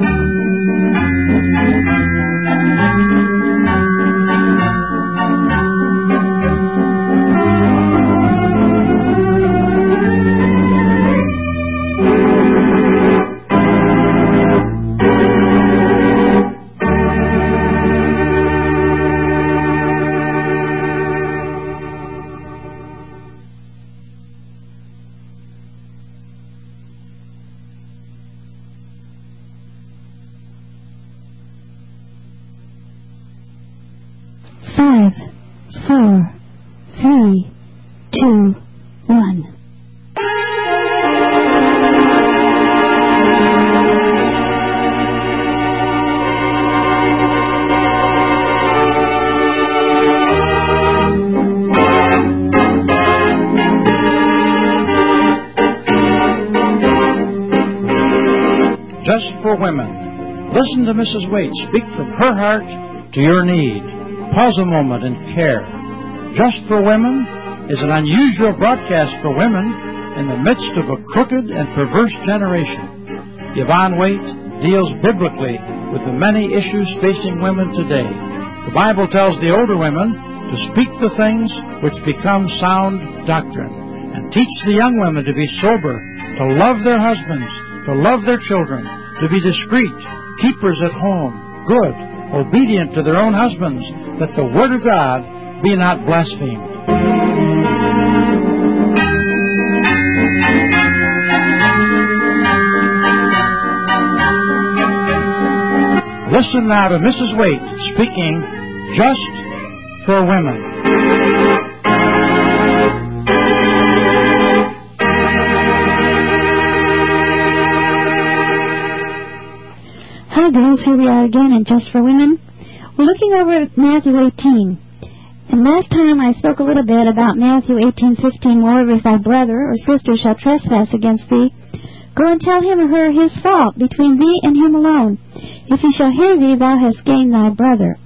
Just for Women. Listen to Mrs. Waite speak from her heart to your need. Pause a moment and care. Just for Women is an unusual broadcast for women in the midst of a crooked and perverse generation. Yvonne Waite deals biblically with the many issues facing women today. The Bible tells the older women to speak the things which become sound doctrine, and teach the young women to be sober, to love their husbands, to love their children, to be discreet, keepers at home, good, obedient to their own husbands, that the word of God be not blasphemed. Listen now to Mrs. Waite speaking just for women. Hi girls, here we are again in Just for Women. We're looking over at Matthew 18. And last time I spoke a little bit about Matthew 18:15, moreover, if thy brother or sister shall trespass against thee, go and tell him or her his fault between thee and him alone. If he shall hear thee, thou hast gained thy brother.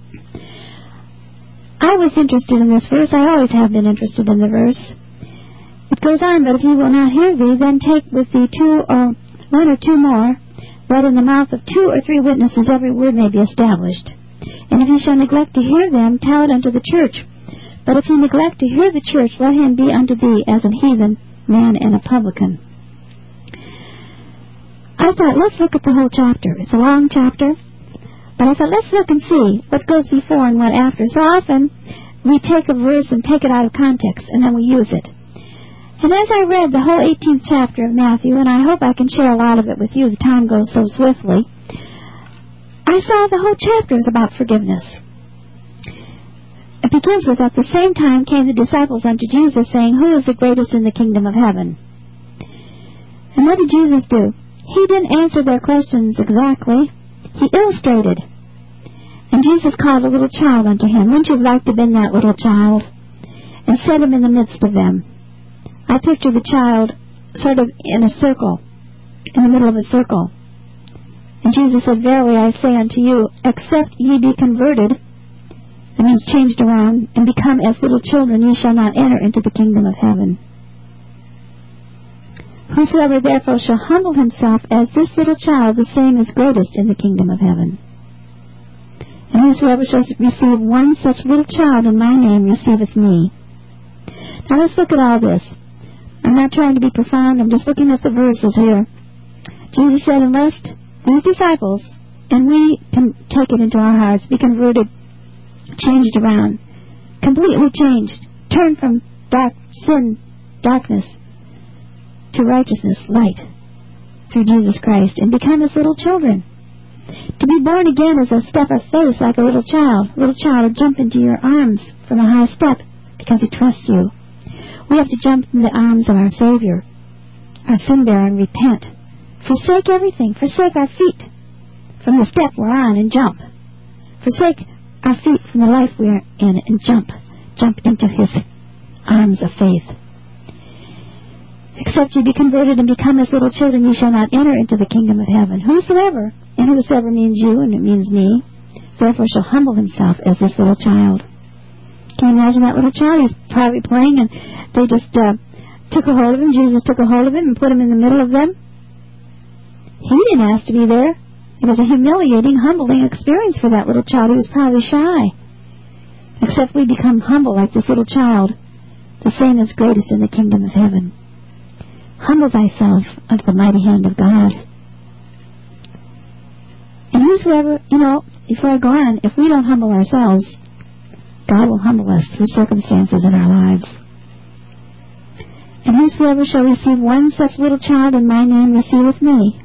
I was interested in this verse. I always have been interested in the verse. It goes on, but if he will not hear thee, then take with thee one or two more, that in the mouth of 2 or 3 witnesses every word may be established. And if he shall neglect to hear them, tell it unto the church. But if he neglect to hear the church, let him be unto thee as an heathen man and a publican. I thought, let's look at the whole chapter. It's a long chapter, but I thought, let's look and see what goes before and what after. So often, we take a verse and take it out of context, and then we use it. And as I read the whole 18th chapter of Matthew, and I hope I can share a lot of it with you, the time goes so swiftly, I saw the whole chapter is about forgiveness. It begins with, at the same time came the disciples unto Jesus, saying, who is the greatest in the kingdom of heaven? And what did Jesus do? He didn't answer their questions exactly. He illustrated. And Jesus called a little child unto him. Wouldn't you have liked to have been that little child? And set him in the midst of them. I picture the child sort of in a circle, in the middle of a circle. And Jesus said, verily I say unto you, except ye be converted, that means changed around, and become as little children, ye shall not enter into the kingdom of heaven. Whosoever therefore shall humble himself as this little child, the same is greatest in the kingdom of heaven. And whosoever shall receive one such little child in my name receiveth me. Now let's look at all this. I'm not trying to be profound, I'm just looking at the verses here. Jesus said, unless these disciples, and we can take it into our hearts, be converted, changed around, completely changed, turn from darkness, to righteousness, light, through Jesus Christ, and become as little children. To be born again is a step of faith like a little child. A little child will jump into your arms from a high step because he trusts you. We have to jump in the arms of our Savior, our sin bearer, and repent. Forsake everything. Forsake our feet from the step we're on and jump. Forsake our feet from the life we're in and jump. Jump into his arms of faith. Except ye be converted and become as little children, ye shall not enter into the kingdom of heaven. Whosoever, and whosoever means you, and it means me, therefore shall humble himself as this little child. Can you imagine that little child? He's probably playing, and they just took a hold of him. Jesus took a hold of him and put him in the middle of them. He didn't ask to be there. It was a humiliating, humbling experience for that little child. He was probably shy. Except we become humble like this little child, the same is greatest in the kingdom of heaven. Humble thyself unto the mighty hand of God. And whosoever, before I go on, if we don't humble ourselves, God will humble us through circumstances in our lives. And whosoever shall receive one such little child in my name receiveth me.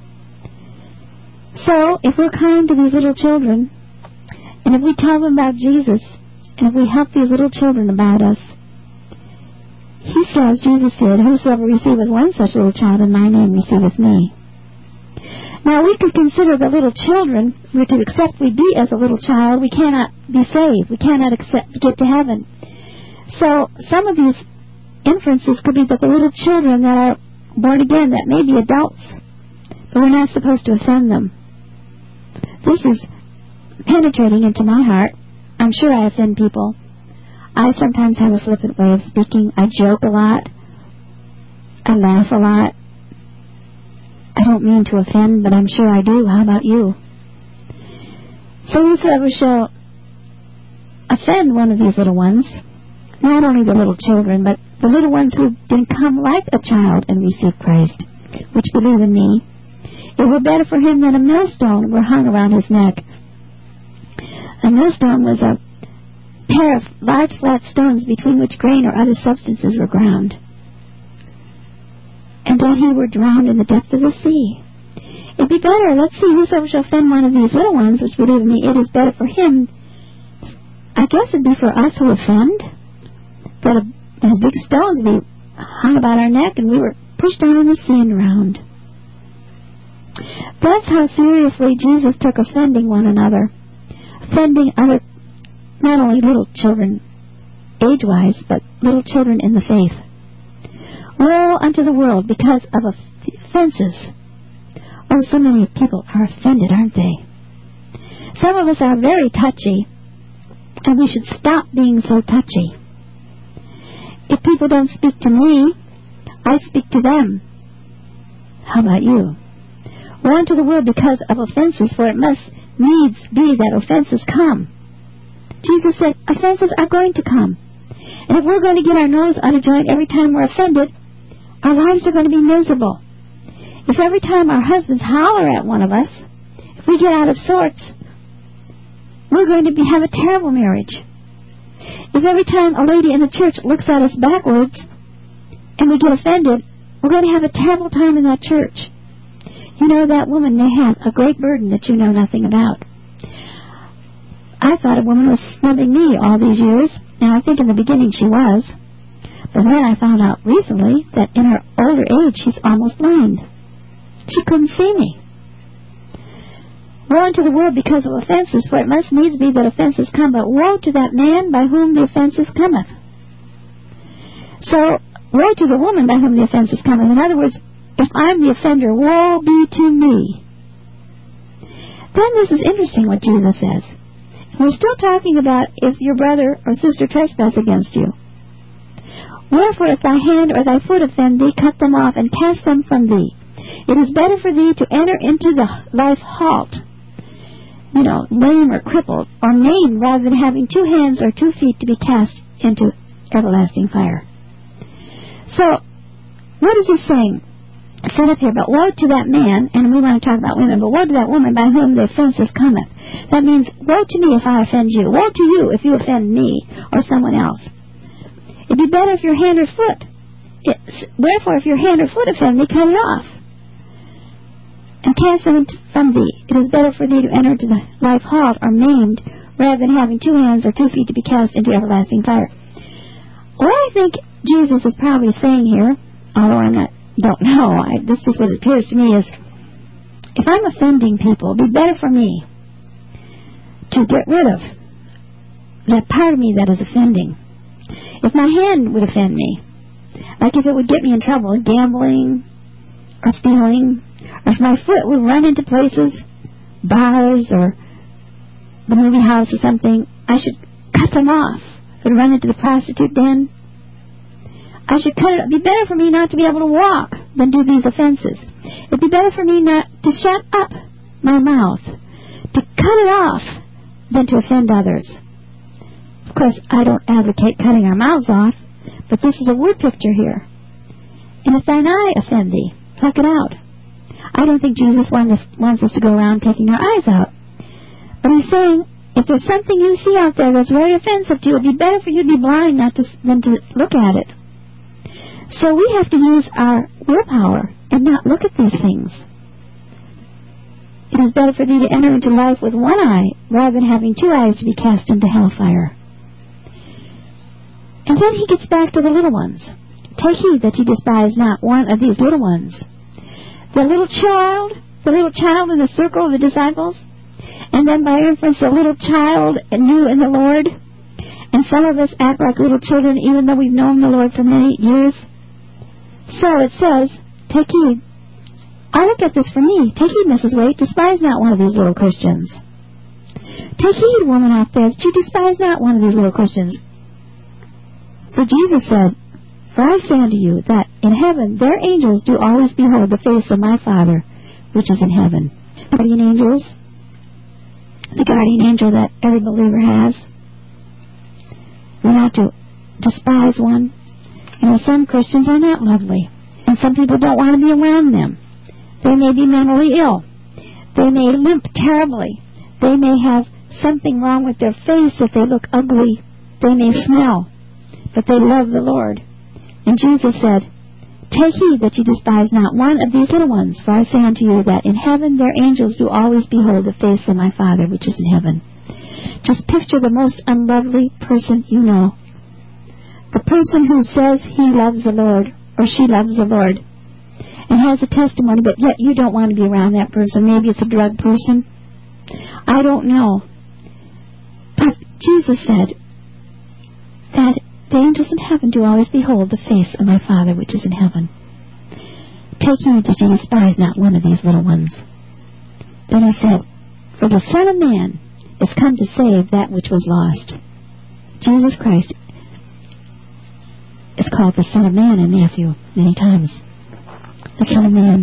So, if we're kind to these little children, and if we tell them about Jesus, and if we help these little children about us, he says, Jesus said, whosoever receiveth one such little child in my name receiveth me. Now, we could consider the little children, we're to accept we be as a little child, we cannot be saved. We cannot get to heaven. So, some of these inferences could be that the little children that are born again, that may be adults, but we're not supposed to offend them. This is penetrating into my heart, I'm sure I offend people. I sometimes have a flippant way of speaking. I joke a lot. I laugh a lot. I don't mean to offend, but I'm sure I do. How about you? So whosoever shall offend one of these little ones, not only the little children, but the little ones who become like a child and receive Christ, which believe in me, it were better for him than a millstone were hung around his neck. A millstone was a pair of large flat stones between which grain or other substances were ground, and that he were drowned in the depth of the sea. It'd be better, let's see, whosoever shall offend one of these little ones, which believe in me, it is better for him. I guess it'd be for us who offend, that these big stones be hung about our neck and we were pushed down in the sea and drowned. That's how seriously Jesus took offending one another, offending other, not only little children age-wise, but little children in the faith. Woe unto the world because of offenses. Oh, so many people are offended, aren't they? Some of us are very touchy, and we should stop being so touchy. If people don't speak to me, I speak to them. How about you? Woe unto the world because of offenses, for it must needs be that offenses come. Jesus said offenses are going to come. And if we're going to get our nose out of joint every time we're offended, our lives are going to be miserable. If every time our husbands holler at one of us, if we get out of sorts, we're going to have a terrible marriage. If every time a lady in the church looks at us backwards and we get offended, we're going to have a terrible time in that church. You know, that woman may have a great burden that you know nothing about. I thought a woman was snubbing me all these years, and I think in the beginning she was. But then I found out recently that in her older age she's almost blind. She couldn't see me. Woe unto the world because of offenses, for it must needs be that offenses come, but woe to that man by whom the offenses cometh. So, woe to the woman by whom the offenses cometh. In other words, if I'm the offender, woe be to me. Then this is interesting what Jesus says. We're still talking about if your brother or sister trespass against you. Wherefore, if thy hand or thy foot offend thee, cut them off and cast them from thee. It is better for thee to enter into the life halt, lame or crippled, or maimed, rather than having 2 hands or 2 feet to be cast into everlasting fire. So, what is he saying? It's said up here, but woe to that man, and we want to talk about women, but woe to that woman by whom the offensive cometh. That means, woe to me if I offend you. Woe to you if you offend me or someone else. It'd be better if your hand or foot. Wherefore, if your hand or foot offend thee, cut it off and cast them from thee. It is better for thee to enter into the life halt or maimed, rather than having 2 hands or 2 feet to be cast into everlasting fire. What I think Jesus is probably saying here, although don't know, this is what it appears to me, is if I'm offending people, it'd be better for me to get rid of that part of me that is offending. If my hand would offend me, like if it would get me in trouble, gambling or stealing, or if my foot would run into places, bars or the movie house or something, I should cut them off. If it would run into the prostitute den, I should cut it. It'd be better for me not to be able to walk than do these offenses. It'd be better for me not to shut up my mouth, to cut it off, than to offend others. Of course, I don't advocate cutting our mouths off, but this is a word picture here. And if thine eye offend thee, pluck it out. I don't think Jesus wants us to go around taking our eyes out. But he's saying, if there's something you see out there that's very offensive to you, it'd be better for you to be blind than to look at it. So we have to use our willpower and not look at these things. It is better for thee to enter into life with 1 eye, rather than having 2 eyes to be cast into hellfire. And then he gets back to the little ones. Take heed that ye despise not one of these little ones. The little child in the circle of the disciples, and then by inference the little child new in the Lord. And some of us act like little children even though we've known the Lord for many years. So it says, take heed. I look at this for me. Take heed, Mrs. Waite, despise not one of these little Christians. Take heed, woman out there, that you despise not one of these little Christians. For Jesus said, For I say unto you, that in heaven their angels do always behold the face of my Father, which is in heaven. Guardian angels, the guardian angel that every believer has. We're not to despise one. You know, some Christians are not lovely, and some people don't want to be around them. They may be mentally ill. They may limp terribly. They may have something wrong with their face if they look ugly. They may smell, but they love the Lord. And Jesus said, Take heed that you despise not one of these little ones, for I say unto you that in heaven their angels do always behold the face of my Father which is in heaven. Just picture the most unlovely person you know. The person who says he loves the Lord, or she loves the Lord, and has a testimony, but yet you don't want to be around that person. Maybe it's a drug person. I don't know. But Jesus said that the angels in heaven do always behold the face of my Father which is in heaven. Take heed that you despise not one of these little ones. Then he said, For the Son of Man is come to save that which was lost. Jesus Christ is called the Son of Man in Matthew many times. The Son of Man.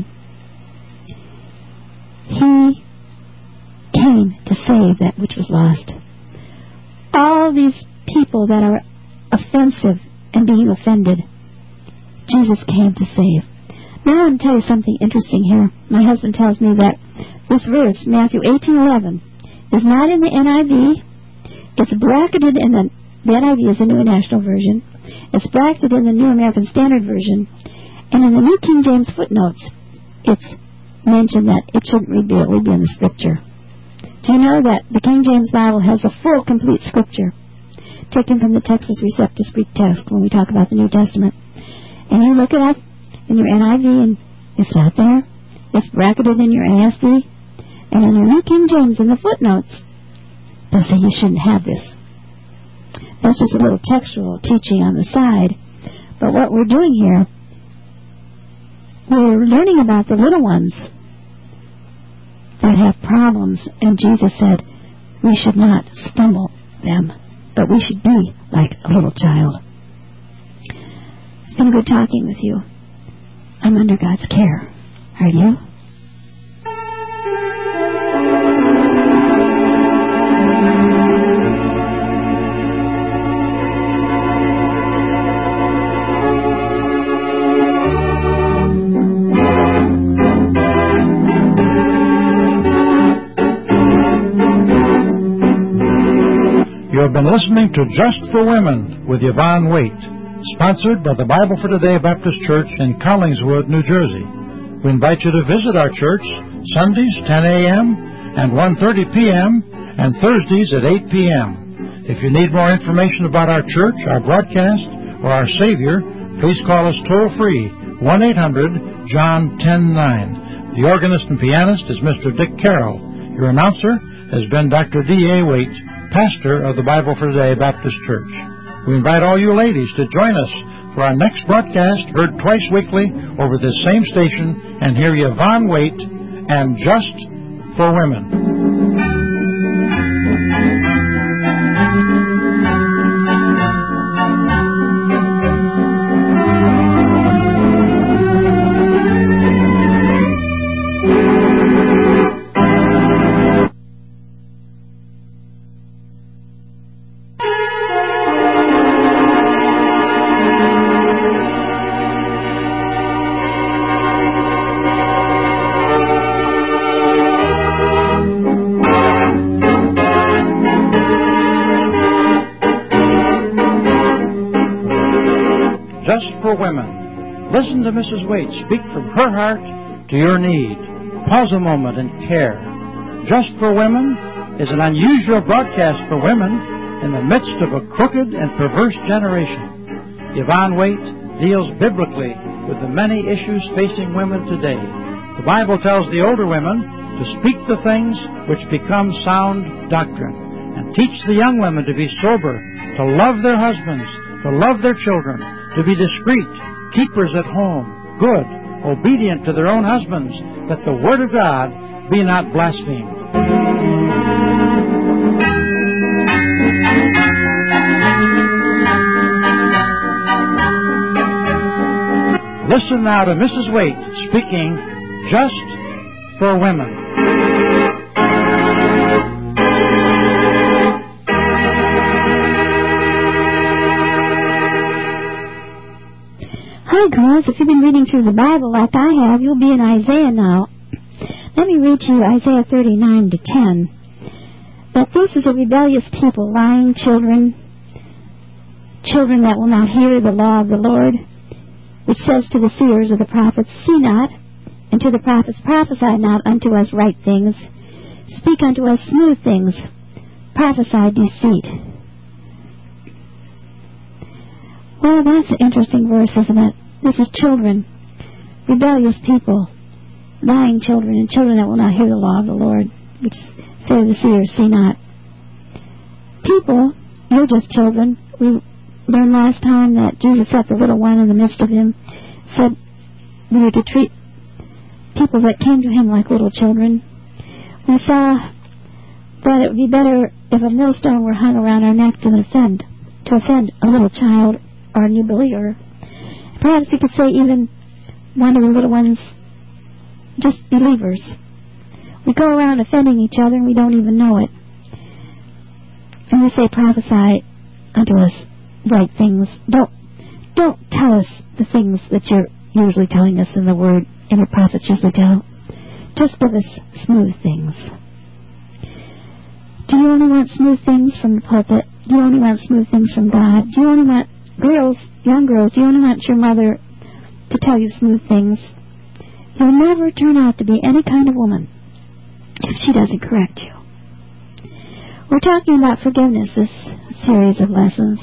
He came to save that which was lost. All these people that are offensive and being offended, Jesus came to save. Now I'm going to tell you something interesting here. My husband tells me that this verse, Matthew 18:11, is not in the NIV. It's bracketed in the NIV is the New International Version. It's bracketed in the New American Standard Version. And in the New King James footnotes, it's mentioned that it shouldn't read there. It would be in the Scripture. Do you know that the King James Bible has a full, complete Scripture taken from the Texas Receptus Greek text when we talk about the New Testament? And you look it up in your NIV, and it's not there. It's bracketed in your NSV. And in your New King James, in the footnotes, they say you shouldn't have this. That's just a little textual teaching on the side. But what we're doing here, we're learning about the little ones that have problems. And Jesus said we should not stumble them, but we should be like a little child. It's been good talking with you. I'm under God's care. Are you? You have been listening to Just for Women with Yvonne Waite, sponsored by the Bible for Today Baptist Church in Collingswood, New Jersey. We invite you to visit our church Sundays 10 a.m. and 1:30 p.m. and Thursdays at 8 p.m. If you need more information about our church, our broadcast, or our Savior, please call us toll-free 1-800-JOHN-10-9. The organist and pianist is Mr. Dick Carroll. Your announcer has been Dr. D.A. Waite, pastor of the Bible for Today Baptist Church. We invite all you ladies to join us for our next broadcast, heard twice weekly over this same station, and hear Yvonne Waite and Just for Women. For women. Listen to Mrs. Waite speak from her heart to your need. Pause a moment and care. Just for Women is an unusual broadcast for women in the midst of a crooked and perverse generation. Yvonne Waite deals biblically with the many issues facing women today. The Bible tells the older women to speak the things which become sound doctrine, and teach the young women to be sober, to love their husbands, to love their children, to be discreet, keepers at home, good, obedient to their own husbands, that the Word of God be not blasphemed. Listen now to Mrs. Waite speaking just for women. Hi, girls. If you've been reading through the Bible like I have, you'll be in Isaiah now. Let me read to you Isaiah 39:10. That this is a rebellious people, lying children that will not hear the law of the Lord, which says to the seers of the prophets, see not, and to the prophets, prophesy not unto us right things, speak unto us smooth things, prophesy deceit. Well, that's an interesting verse, isn't it? This is children, rebellious people, lying children, and children that will not hear the law of the Lord, which say the seers, see not. People, you're just children. We learned last time that Jesus set the little one in the midst of him, said we were to treat people that came to him like little children. We saw that it would be better if a millstone were hung around our neck to offend a little child or a new believer. Perhaps you could say even one of the little ones, just believers. We go around offending each other and we don't even know it. And we say, prophesy unto us right things. Don't tell us the things that you're usually telling us in the Word and the prophets usually tell. Just give us smooth things. Do you only want smooth things from the pulpit? Do you only want smooth things from God? Do you only want young girls, do you only want your mother to tell you smooth things? You'll never turn out to be any kind of woman if she doesn't correct you. We're talking about forgiveness, this series of lessons.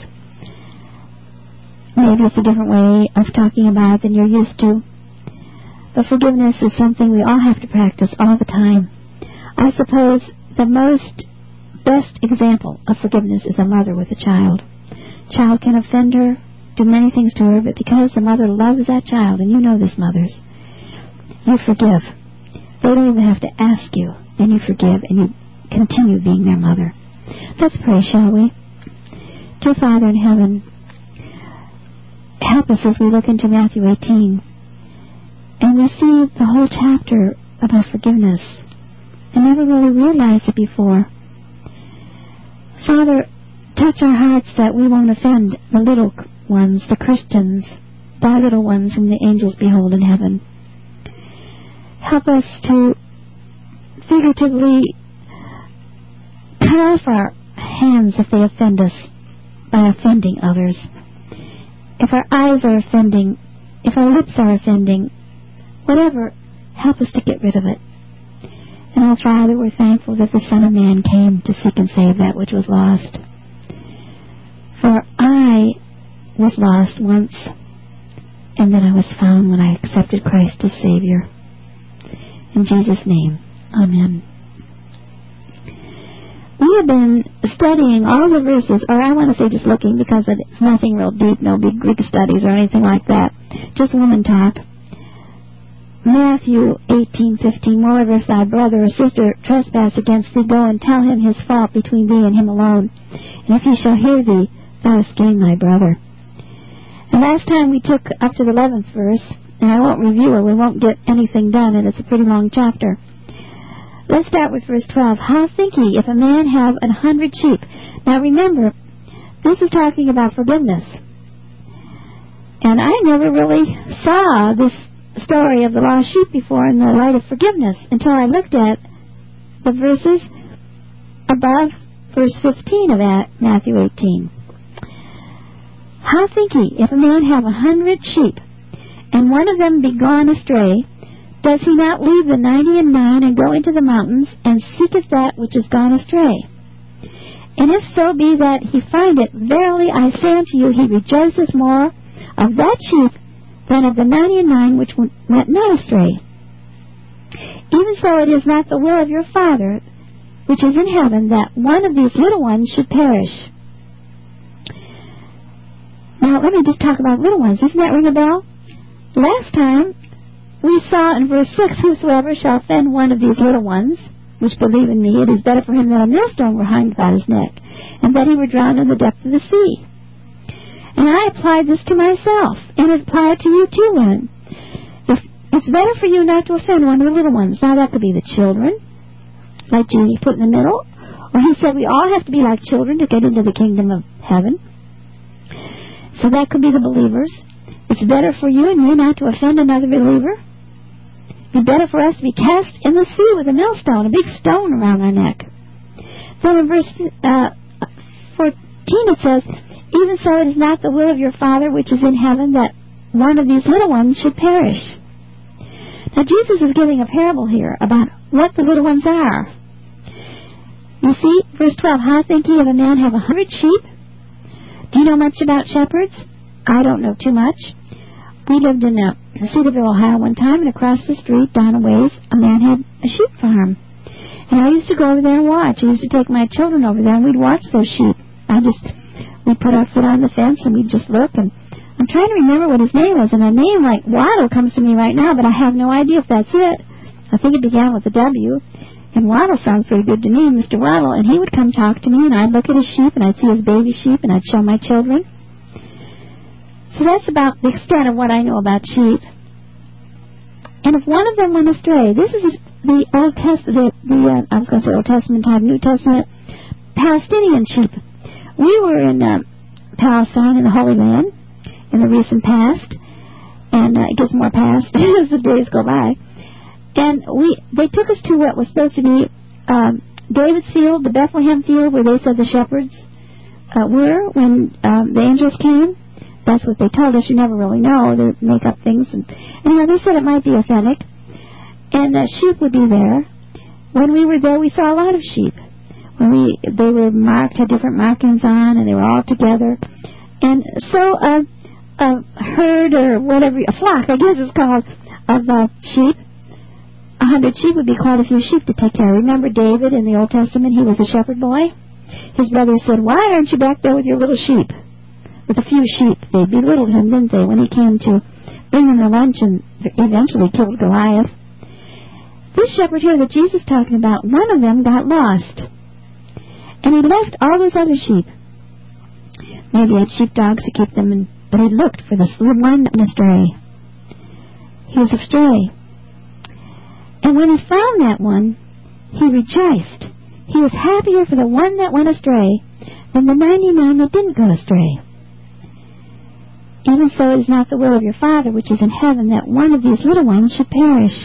Maybe it's a different way of talking about it than you're used to. But forgiveness is something we all have to practice all the time. I suppose the best example of forgiveness is a mother with a child. Child can offend her, do many things to her, but because the mother loves that child, and you know this, mothers, you forgive. They don't even have to ask you, and you forgive, and you continue being their mother. Let's pray, shall we? Dear Father in heaven, help us as we look into Matthew 18, and we see the whole chapter about forgiveness. I never really realized it before. Father, touch our hearts that we won't offend the little ones, the Christians, thy little ones whom the angels behold in heaven. Help us to figuratively cut off our hands if they offend us by offending others. If our eyes are offending, if our lips are offending, whatever, help us to get rid of it. And oh Father, we're thankful that the Son of Man came to seek and save that which was lost. For I was lost once, and then I was found when I accepted Christ as Savior. In Jesus' name, amen. We have been studying all the verses, or I want to say just looking, because it's nothing real deep, no big Greek studies or anything like that, just woman talk. Matthew 18:15, moreover, if thy brother or sister trespass against thee, go and tell him his fault between thee and him alone. And if he shall hear thee, thou hast gained thy brother. And last time we took up to the 11th verse, and I won't review it, we won't get anything done, and it's a pretty long chapter. Let's start with verse 12. How think ye, if a man have 100 sheep? Now remember, this is talking about forgiveness. And I never really saw this story of the lost sheep before in the light of forgiveness until I looked at the verses above verse 15 of Matthew 18. How think ye, if a man have 100 sheep, and one of them be gone astray, does he not leave the 99 and go into the mountains, and seeketh that which is gone astray? And if so be that he find it, verily I say unto you, he rejoiceth more of that sheep than of the 99 which went not astray. Even so it is not the will of your Father which is in heaven that one of these little ones should perish. Now let me just talk about little ones. Doesn't that ring a bell? Last time we saw in verse 6, whosoever shall offend one of these little ones, which believe in me, it is better for him that a millstone were hung about his neck, and that he were drowned in the depth of the sea. And I applied this to myself, and it applied to you too, women. It's better for you not to offend one of the little ones. Now, that could be the children, like Jesus put in the middle. Or he said we all have to be like children to get into the kingdom of heaven. So that could be the believers. It's better for you and me not to offend another believer. It'd be better for us to be cast in the sea with a millstone, a big stone around our neck. Then in verse 14 it says, even so it is not the will of your Father which is in heaven that one of these little ones should perish. Now Jesus is giving a parable here about what the little ones are. You see, verse 12, how think ye of a man have 100 sheep? Do you know much about shepherds? I don't know too much. We lived in Cedarville, Ohio one time, and across the street, down a ways, a man had a sheep farm. And I used to go over there and watch. I used to take my children over there, and we'd watch those sheep. We'd put our foot on the fence, and we'd just look, and I'm trying to remember what his name was, and a name like Waddle comes to me right now, but I have no idea if that's it. I think it began with a W. And Waddle sounds pretty good to me, Mr. Waddle. And he would come talk to me, and I'd look at his sheep, and I'd see his baby sheep, and I'd show my children. So that's about the extent of what I know about sheep. And if one of them went astray, this is the Old Testament, I was going to say Old Testament type, New Testament, Palestinian sheep. We were in Palestine, in the Holy Land, in the recent past, and it gets more past as the days go by. And they took us to what was supposed to be David's field, the Bethlehem field, where they said the shepherds were when the angels came. That's what they told us. You never really know. They make up things. And anyway, they said it might be authentic. And sheep would be there. When we were there, we saw a lot of sheep. They were marked, had different markings on, and they were all together. And so a herd or whatever, a flock, I guess it's called, of sheep. 100 sheep would be quite a few sheep to take care of. Remember David in the Old Testament? He was a shepherd boy. His brothers said, why aren't you back there with your little sheep? With a few sheep. They belittled him, didn't they, when he came to bring them their lunch and eventually killed Goliath. This shepherd here that Jesus is talking about, one of them got lost. And he left all those other sheep. Maybe he had sheepdogs to keep them, but he looked for this one that went astray. He was astray. And when he found that one, he rejoiced. He was happier for the one that went astray than the 99 that didn't go astray. Even so, it is not the will of your Father which is in heaven that one of these little ones should perish.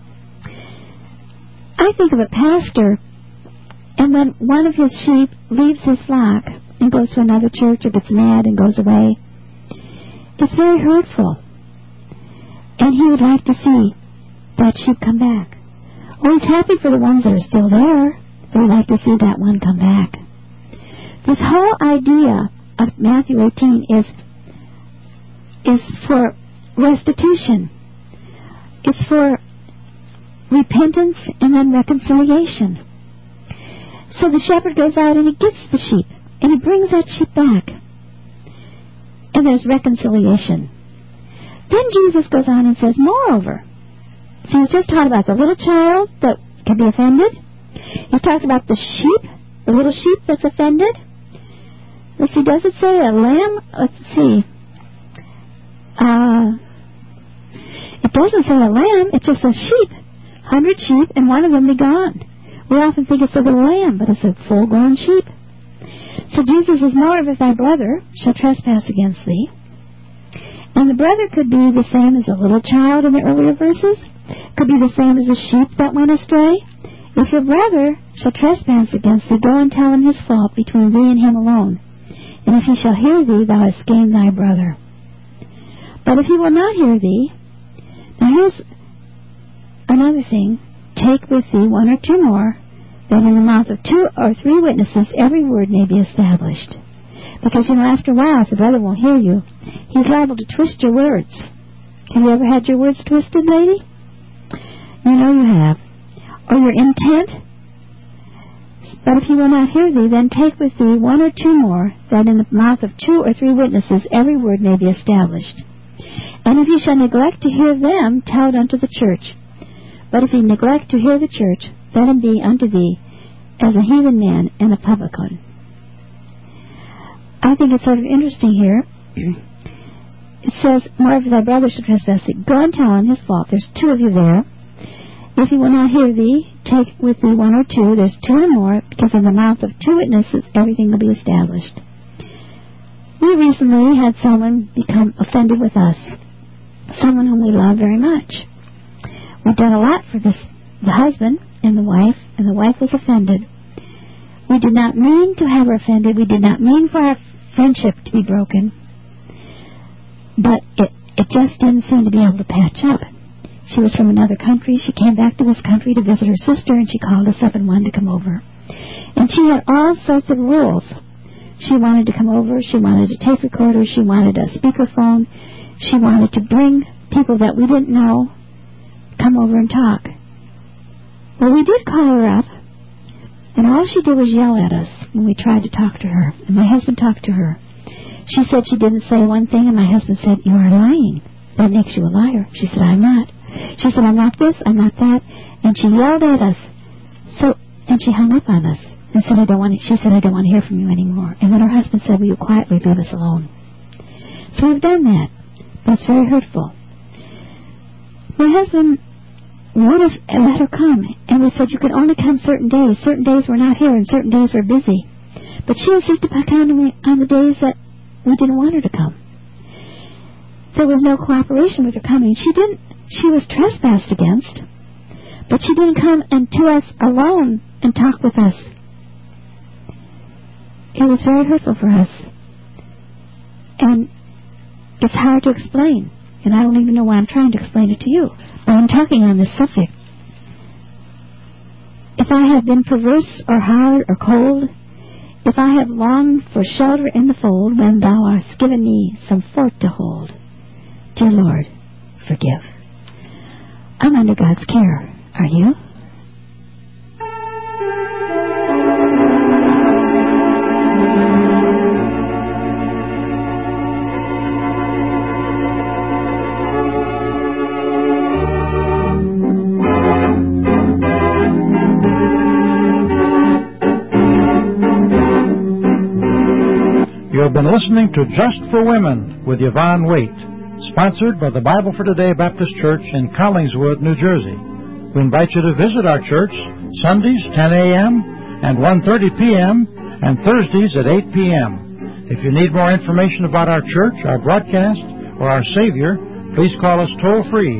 I think of a pastor, and when one of his sheep leaves his flock and goes to another church or gets mad and goes away, it's very hurtful. And he would like to see that sheep come back. Well, he's happy for the ones that are still there, but he'd like to see that one come back. This whole idea of Matthew 18 is for restitution. It's for repentance and then reconciliation. So the shepherd goes out and he gets the sheep, and he brings that sheep back. And there's reconciliation. Then Jesus goes on and says, moreover, so he's just talked about the little child that can be offended. He's talked about the sheep, the little sheep that's offended. Let's see, does it say a lamb? Let's see. It doesn't say a lamb, it just says sheep. 100 sheep, and one of them be gone. We often think it's a little lamb, but it's a full-grown sheep. So Jesus is, moreover, if thy brother shall trespass against thee. And the brother could be the same as a little child in the earlier verses. Could be the same as a sheep that went astray. If your brother shall trespass against thee, go and tell him his fault between thee and him alone. And if he shall hear thee, thou hast gained thy brother. But if he will not hear thee, now here's another thing. Take with thee one or two more, that in the mouth of 2 or 3 witnesses every word may be established. Because, after a while, if the brother won't hear you, he's liable to twist your words. Have you ever had your words twisted, lady? You know you have. Or your intent. But if he will not hear thee, then take with thee 1 or 2 more, that in the mouth of 2 or 3 witnesses every word may be established. And if he shall neglect to hear them, tell it unto the church. But if he neglect to hear the church, let him be unto thee as a heathen man and a publican. I think it's sort of interesting here. It it says, more if thy brother shall trespass thee, go and tell him his fault. There's 2 of you there. If he will not hear thee, take with thee 1 or 2. There's 2 or more, because in the mouth of 2 witnesses everything will be established. We recently had someone become offended with us, someone whom we love very much. We've done a lot for the husband and the wife was offended. We did not mean to have her offended. We did not mean for our friendship to be broken. But it just didn't seem to be able to patch up. She was from another country. She came back to this country to visit her sister, and she called us up and wanted to come over. And she had all sorts of rules. She wanted to come over. She wanted a tape recorder. She wanted a speakerphone. She wanted to bring people that we didn't know come over and talk. Well, we did call her up, and all she did was yell at us when we tried to talk to her. And my husband talked to her. She said she didn't say one thing, and my husband said, you are lying. That makes you a liar. She said, I'm not. She said, I'm not this, I'm not that. And she yelled at us. And she hung up on us and said, she said, I don't want to hear from you anymore. And then her husband said, will you quietly leave us alone? So we've done that. That's very hurtful. My husband would have let her come, and we said, you can only come certain days. Certain days we're not here, and certain days we're busy. But she insisted upon coming on the days that we didn't want her to come. There was no cooperation with her coming. She was trespassed against, but she didn't come and to us alone and talk with us. It was very hurtful for us. And it's hard to explain. And I don't even know why I'm trying to explain it to you. But I'm talking on this subject. If I have been perverse or hard or cold, if I have longed for shelter in the fold when thou hast given me some fort to hold, dear Lord, forgive. I'm under God's care. Are you? You have been listening to Just for Women with Yvonne Waite, sponsored by the Bible for Today Baptist Church in Collingswood, New Jersey. We invite you to visit our church Sundays 10 a.m. and 1:30 p.m. and Thursdays at 8 p.m. If you need more information about our church, our broadcast, or our Savior, please call us toll-free,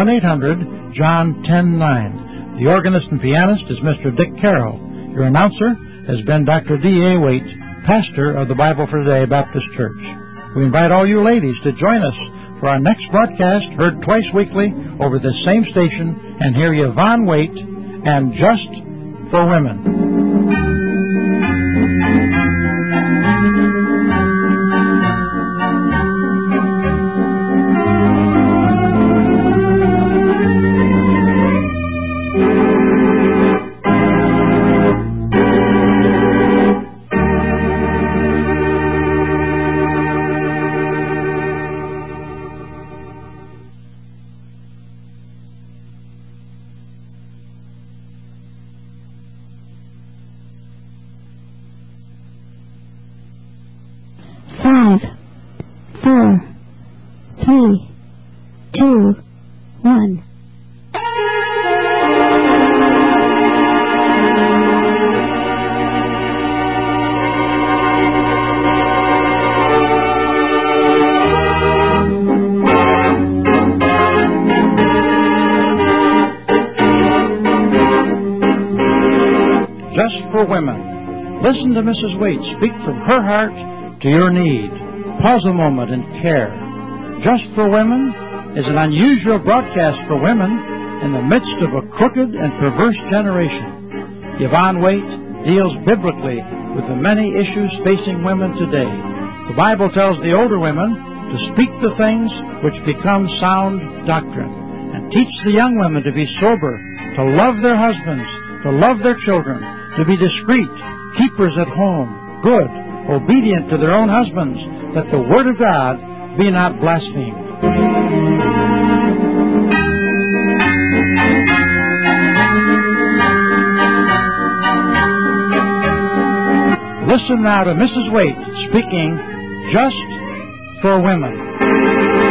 1-800-JOHN-109. The organist and pianist is Mr. Dick Carroll. Your announcer has been Dr. D.A. Waite, pastor of the Bible for Today Baptist Church. We invite all you ladies to join us for our next broadcast, heard twice weekly over this same station, and hear Yvonne Waite and Just for Women. Just for Women. Listen to Mrs. Waite speak from her heart to your need. Pause a moment and care. Just for Women is an unusual broadcast for women in the midst of a crooked and perverse generation. Yvonne Waite deals biblically with the many issues facing women today. The Bible tells the older women to speak the things which become sound doctrine, and teach the young women to be sober, to love their husbands, to love their children, to be discreet, keepers at home, good, obedient to their own husbands, that the word of God be not blasphemed. Listen now to Mrs. Waite speaking Just for Women.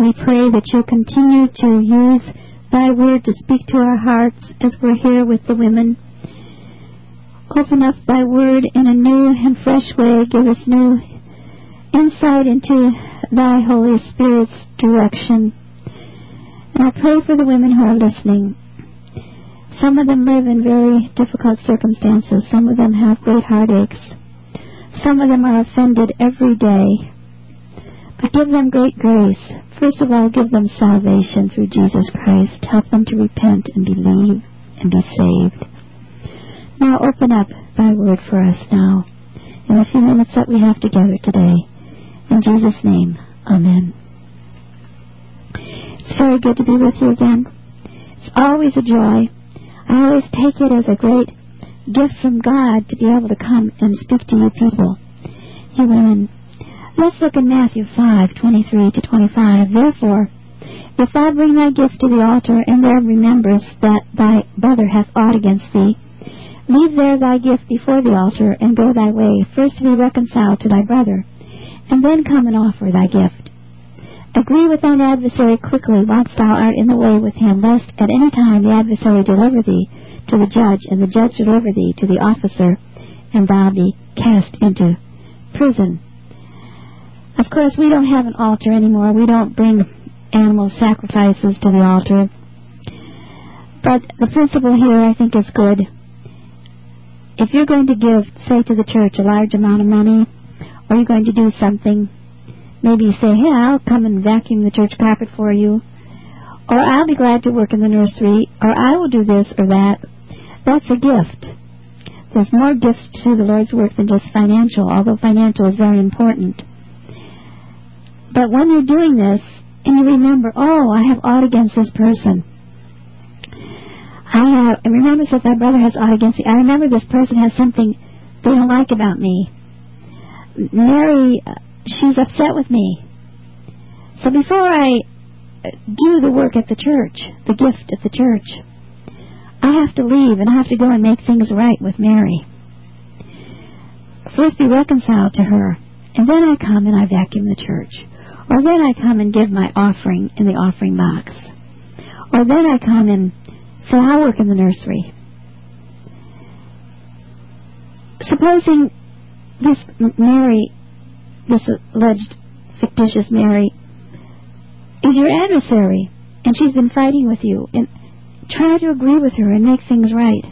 And we pray that you'll continue to use thy word to speak to our hearts as we're here with the women. Open up thy word in a new and fresh way. Give us new insight into thy Holy Spirit's direction. And I pray for the women who are listening. Some of them live in very difficult circumstances. Some of them have great heartaches. Some of them are offended every day. But give them great grace. First of all, give them salvation through Jesus Christ. Help them to repent and believe and be saved. Now open up thy word for us now in the few minutes that we have together today. In Jesus' name, amen. It's very good to be with you again. It's always a joy. I always take it as a great gift from God to be able to come and speak to you people, you women. Let's look at Matthew 5:23-25. Therefore, if thou bring thy gift to the altar, and there rememberest that thy brother hath aught against thee, leave there thy gift before the altar, and go thy way, first to be reconciled to thy brother, and then come and offer thy gift. Agree with thine adversary quickly whilst thou art in the way with him, lest at any time the adversary deliver thee to the judge, and the judge deliver thee to the officer, and thou be cast into prison. Of course, we don't have an altar anymore. We don't bring animal sacrifices to the altar. But the principle here, I think, is good. If you're going to give, say, to the church a large amount of money, or you're going to do something, maybe you say, hey, I'll come and vacuum the church carpet for you, or I'll be glad to work in the nursery, or I will do this or that. That's a gift. There's more gifts to the Lord's work than just financial, although financial is very important. But when you're doing this, and you remember, oh, I have aught against this person. And remember that thy brother has aught against thee. I remember this person has something they don't like about me. Mary, she's upset with me. So before I do the work at the church, the gift at the church, I have to leave and I have to go and make things right with Mary. First be reconciled to her, and then I come and I vacuum the church. Or then I come and give my offering in the offering box. Or then I come and say, I'll work in the nursery. Supposing this Mary, this alleged fictitious Mary, is your adversary, and she's been fighting with you, and try to agree with her and make things right.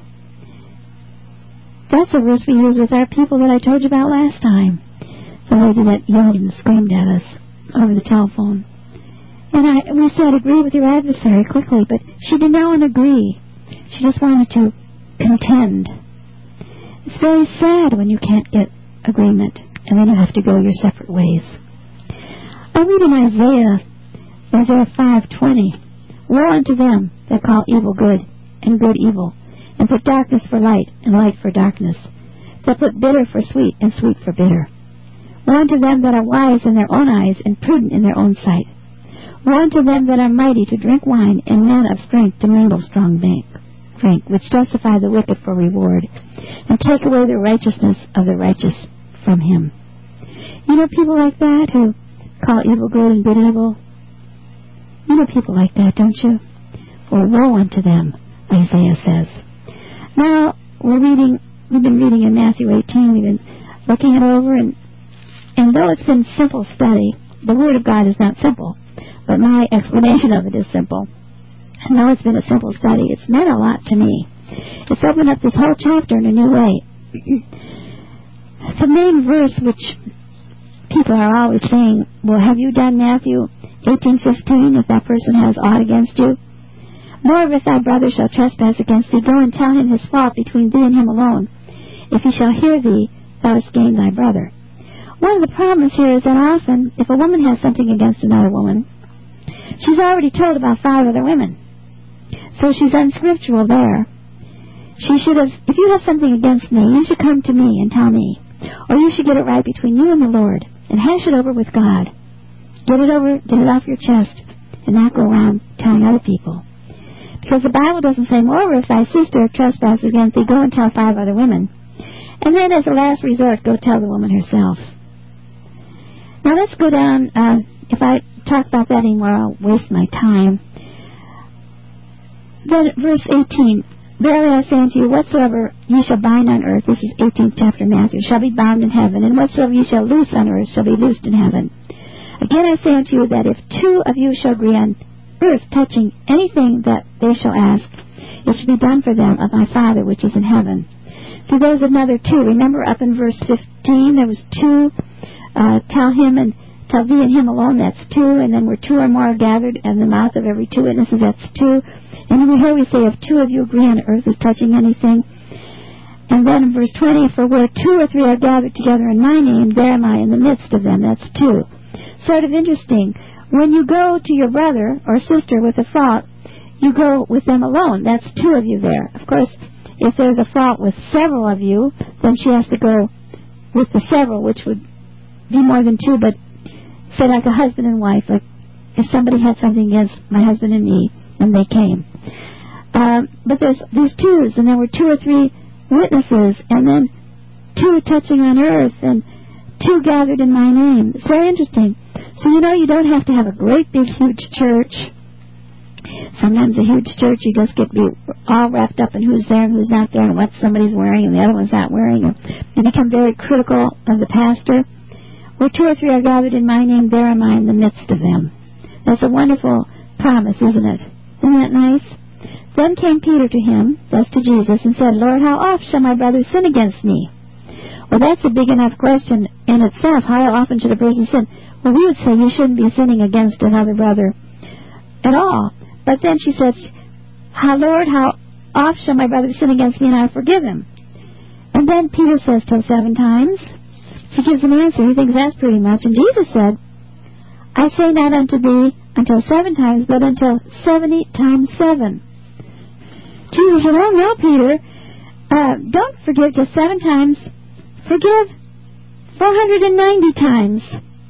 That's a verse we use with our people that I told you about last time. The lady that yelled and screamed at us over the telephone. And we said, agree with your adversary quickly, but she did not want to agree. She just wanted to contend. It's very sad when you can't get agreement, and then you have to go your separate ways. I read in Isaiah 5:20, woe unto them that call evil good, and good evil, and put darkness for light, and light for darkness, that put bitter for sweet, and sweet for bitter. Woe unto them that are wise in their own eyes, and prudent in their own sight. Woe unto them that are mighty to drink wine, and men of strength to mingle strong drink, which justify the wicked for reward, and take away the righteousness of the righteous from him. You know people like that who call evil good and good evil? You know people like that, don't you? For woe unto them, Isaiah says. Now, we've been reading in Matthew 18, we've been looking it over, and though it's been simple study, the Word of God is not simple, but my explanation of it is simple. And though it's been a simple study, it's meant a lot to me. It's opened up this whole chapter in a new way. The main verse which people are always saying, well, have you done Matthew 18:15, if that person has aught against you? Moreover, if thy brother shall trespass against thee, go and tell him his fault between thee and him alone. If he shall hear thee, thou hast gained thy brother. One of the problems here is that often, if a woman has something against another woman, she's already told about 5 other women. So she's unscriptural there. She should have, if you have something against me, you should come to me and tell me. Or you should get it right between you and the Lord, and hash it over with God. Get it off your chest, and not go around telling other people. Because the Bible doesn't say, moreover, if thy sister trespasses against thee, go and tell 5 other women. And then as a last resort, go tell the woman herself. Now let's go down if I talk about that anymore, I'll waste my time. Then verse 18, verily I say unto you, whatsoever ye shall bind on earth, this is 18th chapter of Matthew, shall be bound in heaven, and whatsoever ye shall loose on earth shall be loosed in heaven. Again I say unto you that if two of you shall agree on earth touching anything that they shall ask, it shall be done for them of my Father which is in heaven. So there's another two. Remember up in verse 15, there was two, tell thee and him alone, that's two, and then where two or more are gathered in the mouth of every two witnesses, that's two. And then here we say, if two of you agree on earth is touching anything. And then in verse 20, for where two or three are gathered together in my name, there am I in the midst of them, that's two. Sort of interesting. When you go to your brother or sister with a fault, you go with them alone. That's two of you there. Of course, if there's a fault with several of you, then she has to go with the several, which would be more than two, but say like a husband and wife, like if somebody had something against my husband and me, and they came. But there's these twos, and there were two or three witnesses, and then two touching on earth, and two gathered in my name. It's very interesting. So you don't have to have a great big huge church. Sometimes a huge church, you just get all wrapped up in who's there and who's not there and what somebody's wearing and the other one's not wearing. And you become very critical of the pastor. Where two or three are gathered in my name, there am I in the midst of them. That's a wonderful promise, isn't it? Isn't that nice? Then came Peter to him, that's to Jesus, and said, Lord, how oft shall my brother sin against me? Well, that's a big enough question in itself. How often should a person sin? Well, we would say you shouldn't be sinning against another brother at all. But then she said, Lord, how oft shall my brother sin against me, and I forgive him? And then Peter says, till 7 times. He gives an answer. He thinks that's pretty much. And Jesus said, I say not unto thee until 7 times, but until 70 times 7. Jesus said, oh no, Peter, don't forgive just 7 times. Forgive 490 times.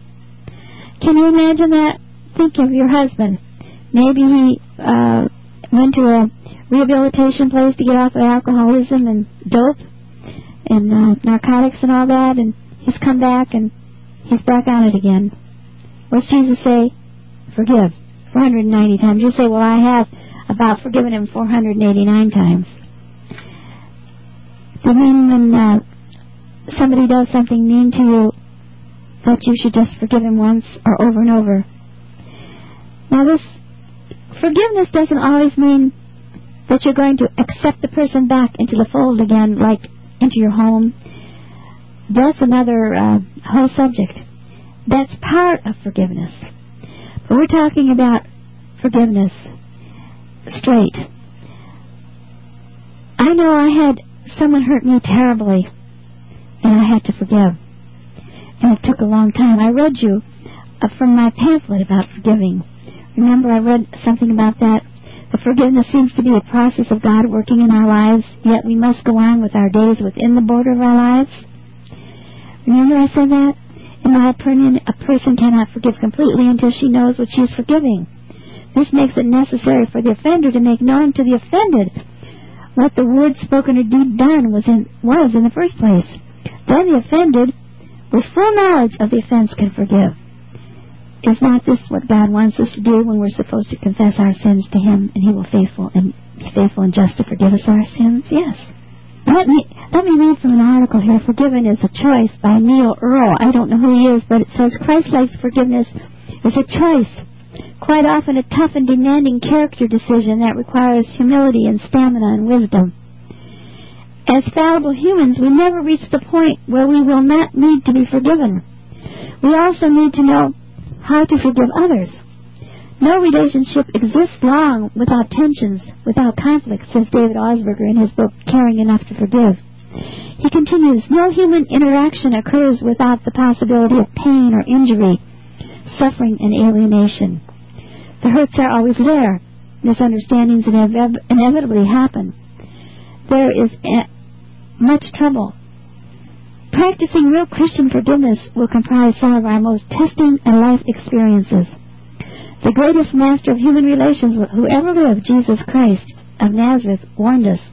Can you imagine that? Think of your husband. Maybe he went to a rehabilitation place to get off of alcoholism and dope and narcotics and all that, and he's come back and he's back on it again. What's Jesus say? Forgive 490 times. You say, well, I have about forgiven him 489 times. You mean when somebody does something mean to you that you should just forgive him once or over and over? Now this forgiveness doesn't always mean that you're going to accept the person back into the fold again, like into your home. That's another whole subject. That's part of forgiveness. But we're talking about forgiveness straight. I know I had someone hurt me terribly, and I had to forgive. And it took a long time. I read you from my pamphlet about forgiving. Remember, I read something about that. The forgiveness seems to be a process of God working in our lives, yet we must go on with our days within the border of our lives. Remember I said that? In my opinion, a person cannot forgive completely until she knows what she is forgiving. This makes it necessary for the offender to make known to the offended what the word spoken or deed done was in the first place. Then the offended, with full knowledge of the offense, can forgive. Is not this what God wants us to do when we're supposed to confess our sins to Him, and He will be faithful and just to forgive us our sins? Yes. Let me read from an article here. Forgiven is a choice by Neil Earl. I don't know who he is, but it says Christ-like forgiveness is a choice. Quite often a tough and demanding character decision that requires humility and stamina and wisdom. As fallible humans, we never reach the point where we will not need to be forgiven. We also need to know how to forgive others. No relationship exists long without tensions, without conflict, says David Osberger in his book, Caring Enough to Forgive. He continues, no human interaction occurs without the possibility of pain or injury, suffering and alienation. The hurts are always there. Misunderstandings inevitably happen. There is much trouble. Practicing real Christian forgiveness will comprise some of our most testing and life experiences. The greatest master of human relations who ever lived, Jesus Christ of Nazareth, warned us,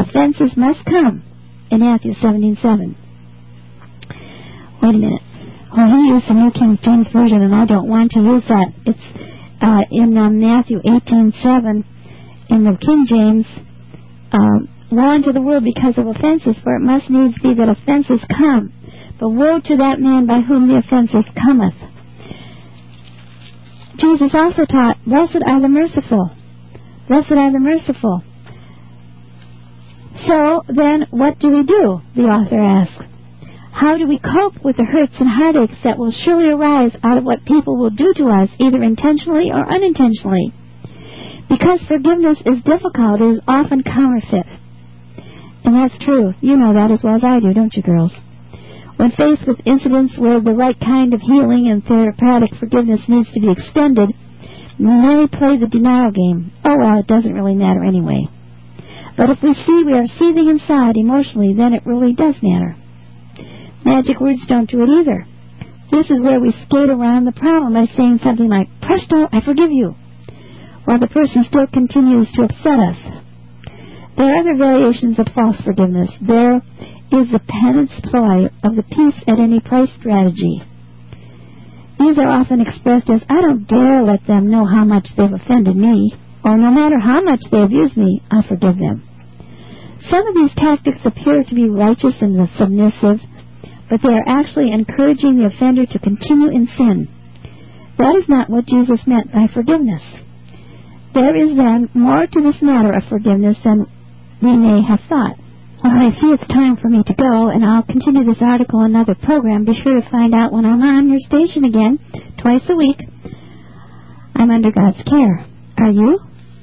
offenses must come in Matthew 17:7. Wait a minute. Well, he used the New King James Version, and I don't want to use that. It's in Matthew 18:7 in the King James. Woe unto the world because of offenses, for it must needs be that offenses come. But woe to that man by whom the offenses cometh. Jesus also taught, blessed are the merciful. Blessed are the merciful. So then, what do? The author asks. How do we cope with the hurts and heartaches that will surely arise out of what people will do to us, either intentionally or unintentionally? Because forgiveness is difficult, it is often counterfeit. And that's true. You know that as well as I do, don't you, girls? When faced with incidents where the right kind of healing and therapeutic forgiveness needs to be extended, many play the denial game. Oh, well, it doesn't really matter anyway. But if we see we are seething inside emotionally, then it really does matter. Magic words don't do it either. This is where we skate around the problem by saying something like, presto, I forgive you, while the person still continues to upset us. There are other variations of false forgiveness. There is the penance ploy of the peace at any price strategy. These are often expressed as, I don't dare let them know how much they've offended me, or no matter how much they abuse me, I forgive them. Some of these tactics appear to be righteous and submissive, but they are actually encouraging the offender to continue in sin. That is not what Jesus meant by forgiveness. There is then more to this matter of forgiveness than we may have thought. Well, I see it's time for me to go, and I'll continue this article in another program. Be sure to find out when I'm on your station again, twice a week. I'm under God's care. Are you?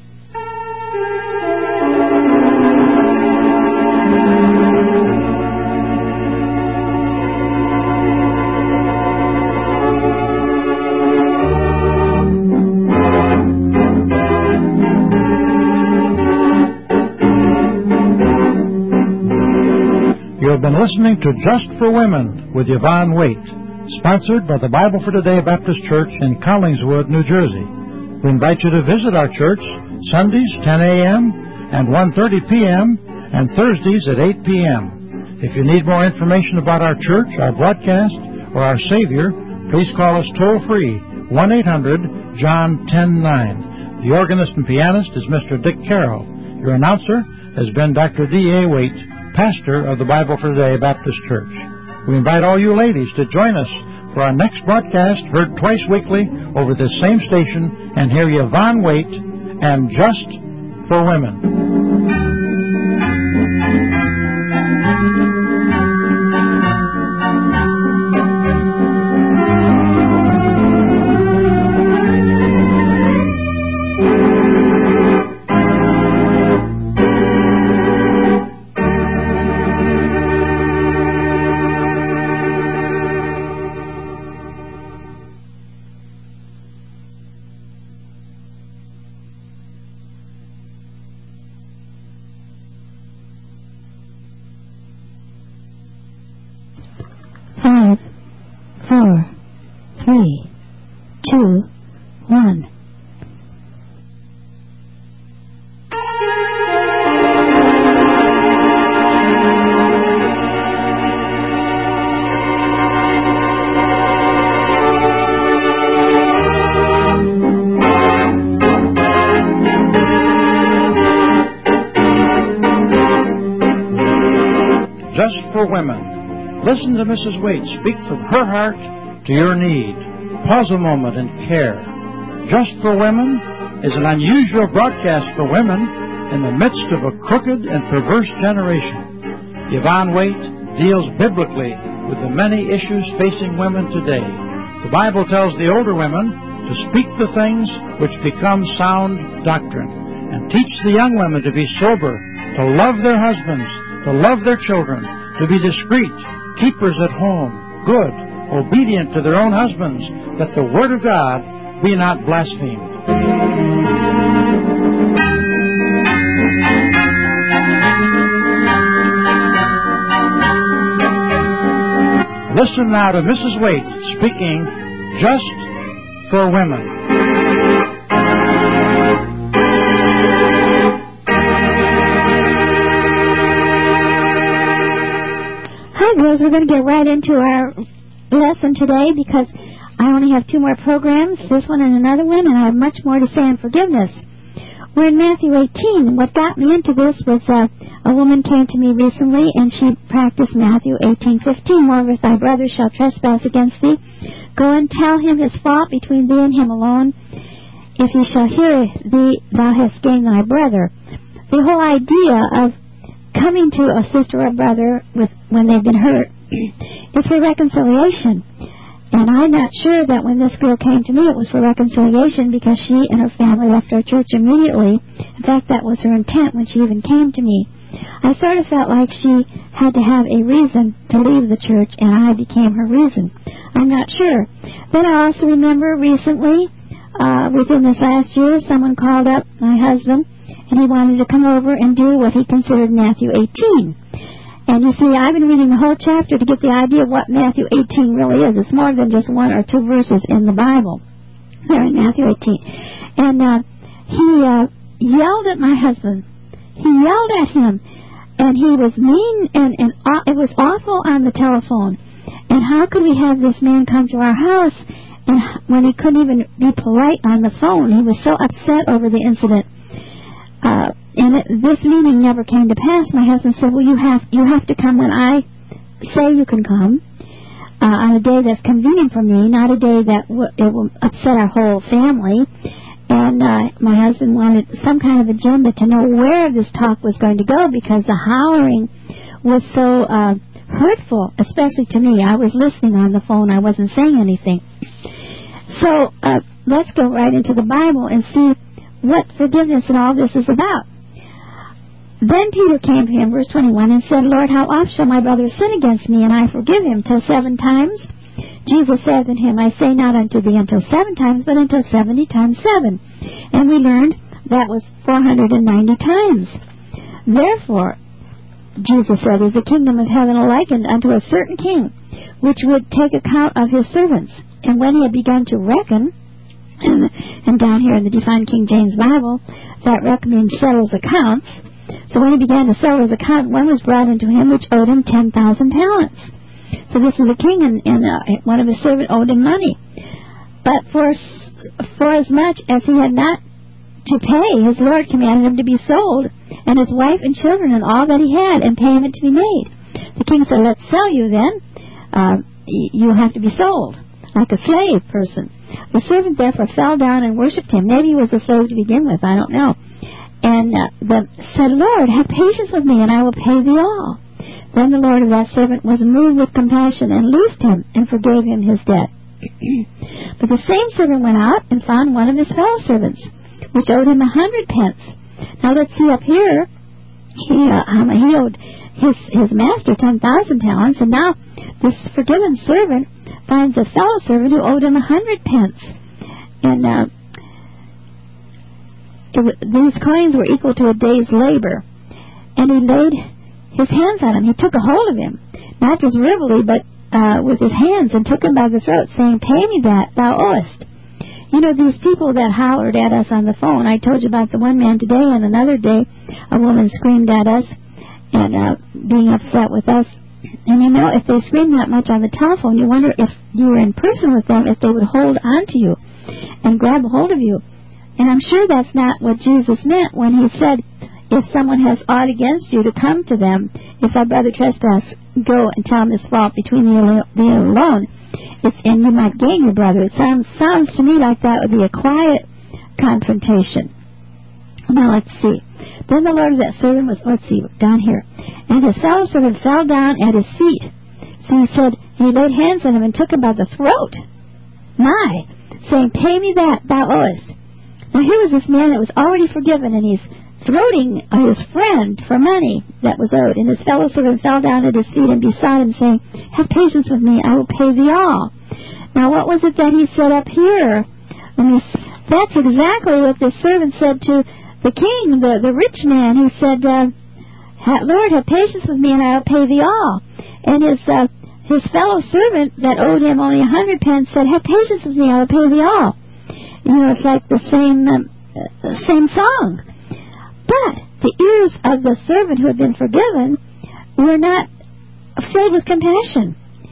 You have been listening to Just for Women with Yvonne Waite, sponsored by the Bible for Today Baptist Church in Collingswood, New Jersey. We invite you to visit our church Sundays 10 a.m. and 1:30 p.m. and Thursdays at 8 p.m. If you need more information about our church, our broadcast, or our Savior, please call us toll-free, 1-800-JOHN-109. The organist and pianist is Mr. Dick Carroll. Your announcer has been Dr. D.A. Waite, pastor of the Bible for Today Baptist Church. We invite all you ladies to join us for our next broadcast, heard twice weekly over this same station, and hear Yvonne Waite and Just for Women. Five, 4, 3, 2, 1. Just for Women. Listen to Mrs. Waite speak from her heart to your need. Pause a moment and care. Just for Women is an unusual broadcast for women in the midst of a crooked and perverse generation. Yvonne Waite deals biblically with the many issues facing women today. The Bible tells the older women to speak the things which become sound doctrine, and teach the young women to be sober, to love their husbands, to love their children, to be discreet, keepers at home, good, obedient to their own husbands, that the word of God be not blasphemed. Listen now to Mrs. Waite speaking Just for Women. Hi, girls. We're going to get right into our lesson today because I only have 2 more programs, this one and another one, and I have much more to say on forgiveness. We're in Matthew 18, and what got me into this was a woman came to me recently, and she practiced Matthew 18:15. Moreover, if thy brother shall trespass against thee, go and tell him his fault between thee and him alone. If he shall hear thee, thou hast gained thy brother. The whole idea of coming to a sister or brother when they've been hurt is for reconciliation. And I'm not sure that when this girl came to me it was for reconciliation, because she and her family left our church immediately. In fact, that was her intent when she even came to me. I sort of felt like she had to have a reason to leave the church, and I became her reason. I'm not sure. Then I also remember recently, within this last year, someone called up my husband, and he wanted to come over and do what he considered Matthew 18. And you see, I've been reading the whole chapter to get the idea of what Matthew 18 really is. It's more than just 1 or 2 verses in the Bible. There in Matthew 18. And he yelled at my husband. He yelled at him. And he was mean, and it was awful on the telephone. And how could we have this man come to our house and when he couldn't even be polite on the phone? He was so upset over the incident. And this meeting never came to pass. My husband said, well, you have to come when I say you can come, on a day that's convenient for me, not a day that it will upset our whole family. And my husband wanted some kind of agenda to know where this talk was going to go, because the hollering was so hurtful, especially to me. I was listening on the phone. I wasn't saying anything. So let's go right into the Bible and see what forgiveness and all this is about. Then Peter came to him, verse 21, and said, Lord, how oft shall my brother sin against me, and I forgive him? Till 7 times? Jesus said unto him, I say not unto thee until 7 times, but until 70 times 7. And we learned that was 490 times. Therefore, Jesus said, is the kingdom of heaven likened unto a certain king, which would take account of his servants. And when he had begun to reckon, and down here in the Defined King James Bible, that reckoning settles accounts. So when he began to settle his account, one was brought unto him which owed him 10,000 talents. So this is a king, and one of his servants owed him money. But for as much as he had not to pay, his Lord commanded him to be sold, and his wife and children and all that he had, and payment to be made. The king said, let's sell you then. You have to be sold, like a slave person. The servant therefore fell down and worshipped him. Maybe he was a slave to begin with, I don't know. And said, Lord, have patience with me, and I will pay thee all. Then the Lord of that servant was moved with compassion, and loosed him, and forgave him his debt. But the same servant went out, and found one of his fellow servants, which owed him 100 pence. Now let's see up here, he owed his master 10,000 talents, and now this forgiven servant finds a fellow servant who owed him 100 pence. And these coins were equal to a day's labor. And he laid his hands on him. He took a hold of him, not just verbally, but with his hands, and took him by the throat, saying, pay me that thou owest. You know, these people that hollered at us on the phone, I told you about the one man today, and another day a woman screamed at us and being upset with us. And you know, if they screamed that much on the telephone, you wonder if you were in person with them, if they would hold on to you and grab a hold of you. And I'm sure that's not what Jesus meant when he said, if someone has aught against you, to come to them. If thy brother trespass, go and tell him his fault between thee alone. And you might gain your brother. It sounds to me like that would be a quiet confrontation. Now let's see. Then the Lord of that servant was, let's see, down here. And his fellow servant fell down at his feet. So he said, and he laid hands on him and took him by the throat. Saying, pay me that thou owest. Now here was this man that was already forgiven, and he's throating his friend for money that was owed. And his fellow servant fell down at his feet and besought him, saying, have patience with me, I will pay thee all. Now what was it that he said up here? That's exactly what the servant said to the king, the rich man. He said, Lord, have patience with me, and I will pay thee all. And his fellow servant that owed him only 100 pence said, have patience with me, I will pay thee all. You know, it's like the same song. But the ears of the servant who had been forgiven were not filled with compassion.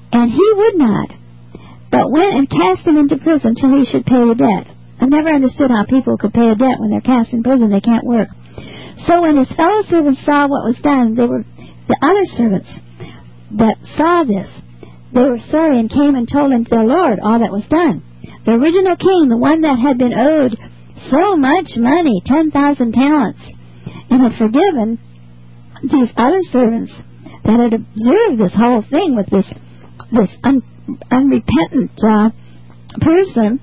And he would not, but went and cast him into prison till he should pay the debt. I've never understood how people could pay a debt when they're cast in prison. They can't work. So when his fellow servants saw what was done, they were the other servants that saw this. They were sorry and came and told him their lord all that was done. The original king, the one that had been owed so much money, 10,000 talents, and had forgiven these other servants that had observed this whole thing with this unrepentant person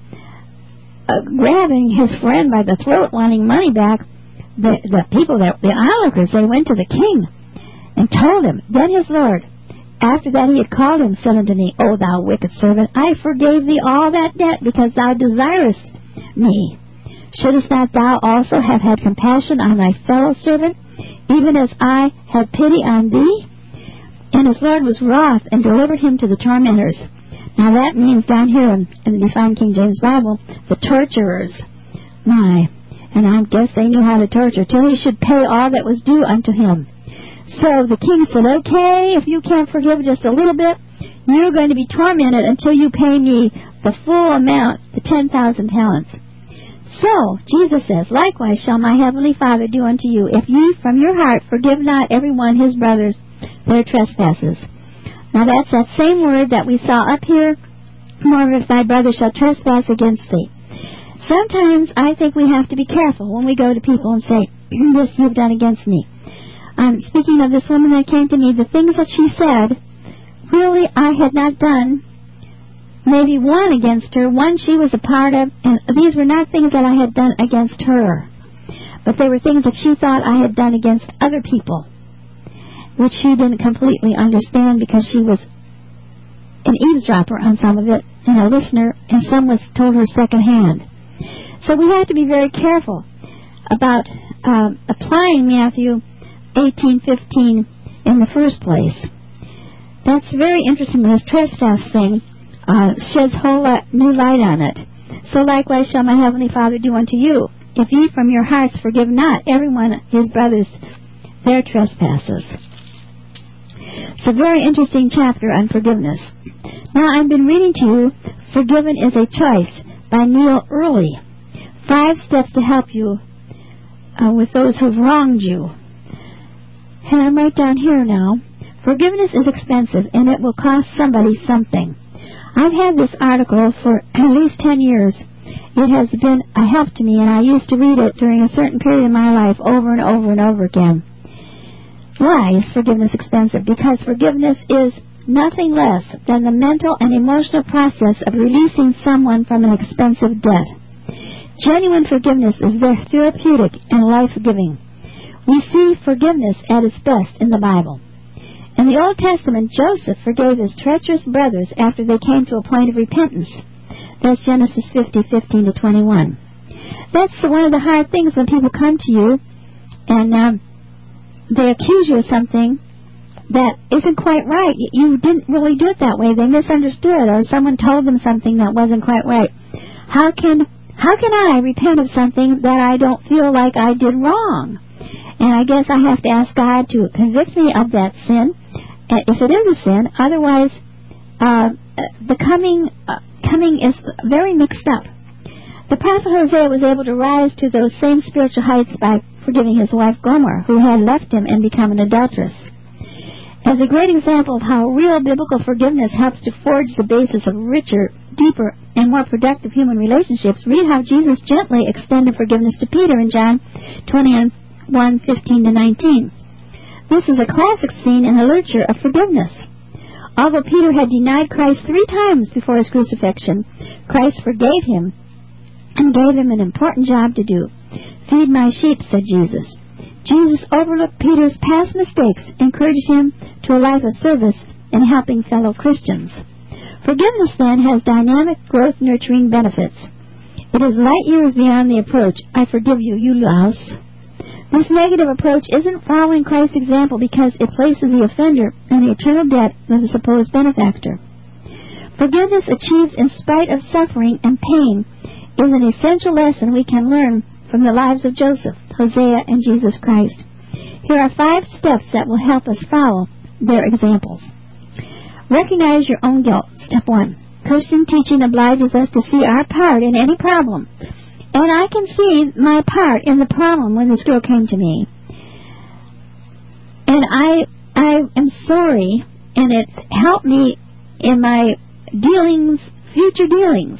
grabbing his friend by the throat, wanting money back. The people, the onlookers, they went to the king and told him. Then his lord, after that he had called him, said unto me, O thou wicked servant, I forgave thee all that debt because thou desirest me. Shouldest not thou also have had compassion on thy fellow servant, even as I had pity on thee? And his lord was wroth and delivered him to the tormentors. Now that means down here in the Defined King James Bible, the torturers. My, and I guess they knew how to torture, till he should pay all that was due unto him. So the king said, okay, if you can't forgive just a little bit, you're going to be tormented until you pay me the full amount, the 10,000 talents. So, Jesus says, likewise shall my heavenly Father do unto you, if ye from your heart forgive not every one his brothers their trespasses. Now that's that same word that we saw up here, moreover if thy brother shall trespass against thee. Sometimes I think we have to be careful when we go to people and say, this you've done against me. Speaking of this woman that came to me, the things that she said, really I had not done. Maybe one against her, one she was a part of, and these were not things that I had done against her, but they were things that she thought I had done against other people, which she didn't completely understand because she was an eavesdropper on some of it and a listener, and some was told her secondhand. So we have to be very careful about applying Matthew 18:15 in the first place. That's very interesting. This trespass thing sheds whole new light on it. So likewise shall my heavenly Father do unto you, if ye from your hearts forgive not every one his brothers their trespasses. It's a very interesting chapter on forgiveness. Now I've been reading to you Forgiven is a Choice by Neil Early. 5 steps to help you with those who've wronged you. And I'm right down here now. Forgiveness is expensive, and it will cost somebody something. I've had this article for at least 10 years. It has been a help to me, and I used to read it during a certain period of my life over and over and over again. Why is forgiveness expensive? Because forgiveness is nothing less than the mental and emotional process of releasing someone from an expensive debt. Genuine forgiveness is very therapeutic and life-giving. We see forgiveness at its best in the Bible. In the Old Testament, Joseph forgave his treacherous brothers after they came to a point of repentance. That's Genesis 50:15-21. That's one of the hard things when people come to you and they accuse you of something that isn't quite right. You didn't really do it that way. They misunderstood, or someone told them something that wasn't quite right. How can I repent of something that I don't feel like I did wrong? And I guess I have to ask God to convict me of that sin, if it is a sin. Otherwise, the coming is very mixed up. The prophet Hosea was able to rise to those same spiritual heights by forgiving his wife Gomer, who had left him and become an adulteress. As a great example of how real biblical forgiveness helps to forge the basis of richer, deeper, and more productive human relationships, read how Jesus gently extended forgiveness to Peter in John 21:15-19. This is a classic scene in the literature of forgiveness. Although Peter had denied Christ 3 times before his crucifixion, Christ forgave him and gave him an important job to do. Feed my sheep, said Jesus. Jesus overlooked Peter's past mistakes, encouraged him to a life of service and helping fellow Christians. Forgiveness, then, has dynamic, growth-nurturing benefits. It is light years beyond the approach, I forgive you, you louse. This negative approach isn't following Christ's example because it places the offender in the eternal debt of the supposed benefactor. Forgiveness achieved in spite of suffering and pain is an essential lesson we can learn from the lives of Joseph, Hosea, and Jesus Christ. Here are 5 steps that will help us follow their examples. Recognize your own guilt. Step 1. Christian teaching obliges us to see our part in any problem. And I can see my part in the problem when this girl came to me. And I am sorry, and it's helped me in my dealings, future dealings.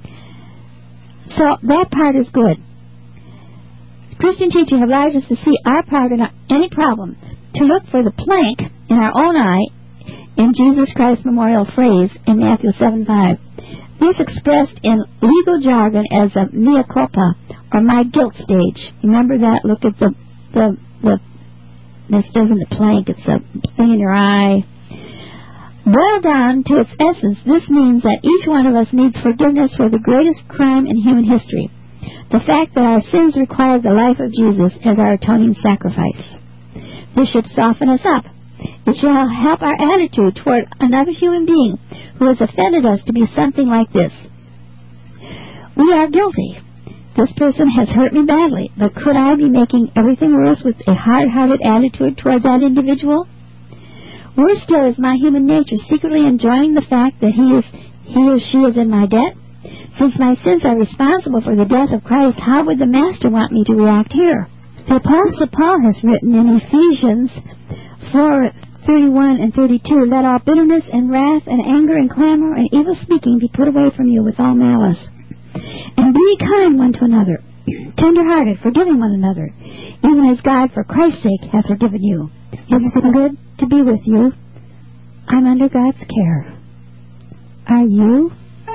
So that part is good. Christian teaching obliges us to see our part in any problem, to look for the plank in our own eye in Jesus Christ's memorial phrase in Matthew 7:5. This expressed in legal jargon as a mea culpa, or my guilt stage. Remember that? Look at the this isn't the plank, it's a thing in your eye. Boiled down to its essence, this means that each one of us needs forgiveness for the greatest crime in human history. The fact that our sins require the life of Jesus as our atoning sacrifice. This should soften us up. It shall help our attitude toward another human being who has offended us to be something like this. We are guilty. This person has hurt me badly, but could I be making everything worse with a hard-hearted attitude toward that individual? Worse still is my human nature secretly enjoying the fact that he or she is in my debt. Since my sins are responsible for the death of Christ, how would the Master want me to react here? The Apostle Paul has written in Ephesians 4:31 and 32, let all bitterness and wrath and anger and clamor and evil speaking be put away from you with all malice. And be kind one to another, tender-hearted, forgiving one another, even as God for Christ's sake hath forgiven you. It is good to be with you. I'm under God's care. Are you?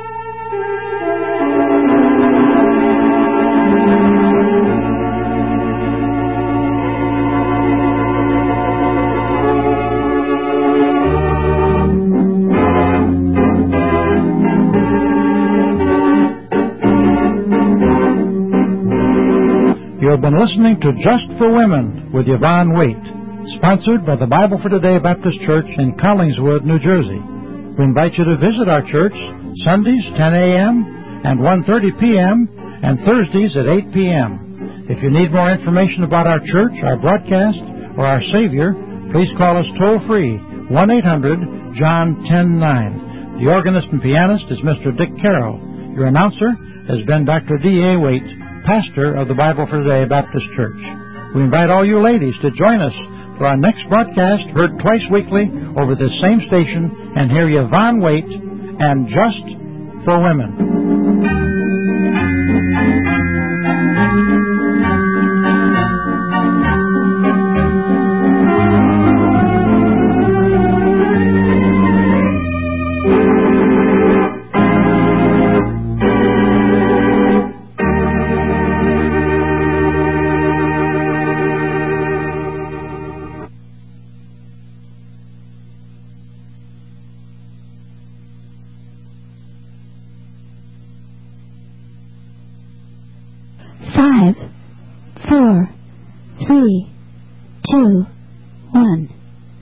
You have been listening to Just for Women with Yvonne Waite, sponsored by the Bible for Today Baptist Church in Collingswood, New Jersey. We invite you to visit our church Sundays 10 a.m. and 1:30 p.m. and Thursdays at 8 p.m. If you need more information about our church, our broadcast, or our Savior, please call us toll-free, 1-800-JOHN-109. The organist and pianist is Mr. Dick Carroll. Your announcer has been Dr. D.A. Waite, pastor of the Bible for Today Baptist Church. We invite all you ladies to join us for our next broadcast, heard twice weekly over this same station, and hear Yvonne Waite and Just for Women. Five, 4, 3, 2, 1.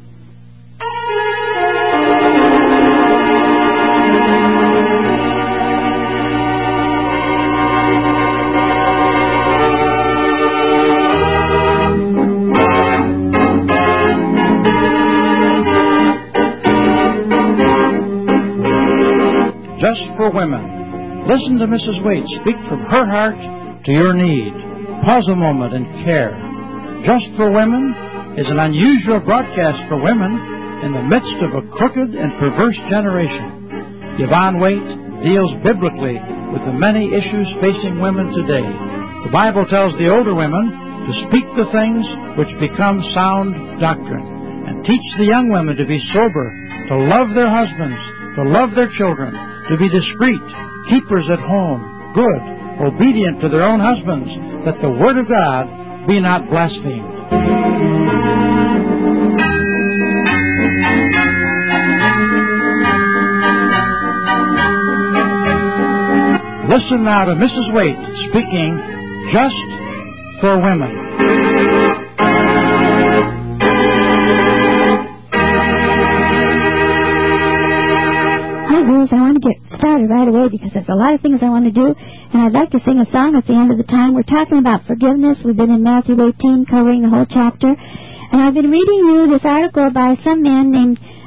Just for Women. Listen to Mrs. Waite speak from her heart to your need. Pause a moment and care. Just for Women is an unusual broadcast for women in the midst of a crooked and perverse generation. Yvonne Waite deals biblically with the many issues facing women today. The Bible tells the older women to speak the things which become sound doctrine, and teach the young women to be sober, to love their husbands, to love their children, to be discreet, keepers at home, good, obedient to their own husbands, that the word of God be not blasphemed. Listen now to Mrs. Waite speaking Just for Women. I want to get started right away because there's a lot of things I want to do, and I'd like to sing a song at the end of the time. We're talking about forgiveness. We've been in Matthew 18 covering the whole chapter, and I've been reading you this article by some man named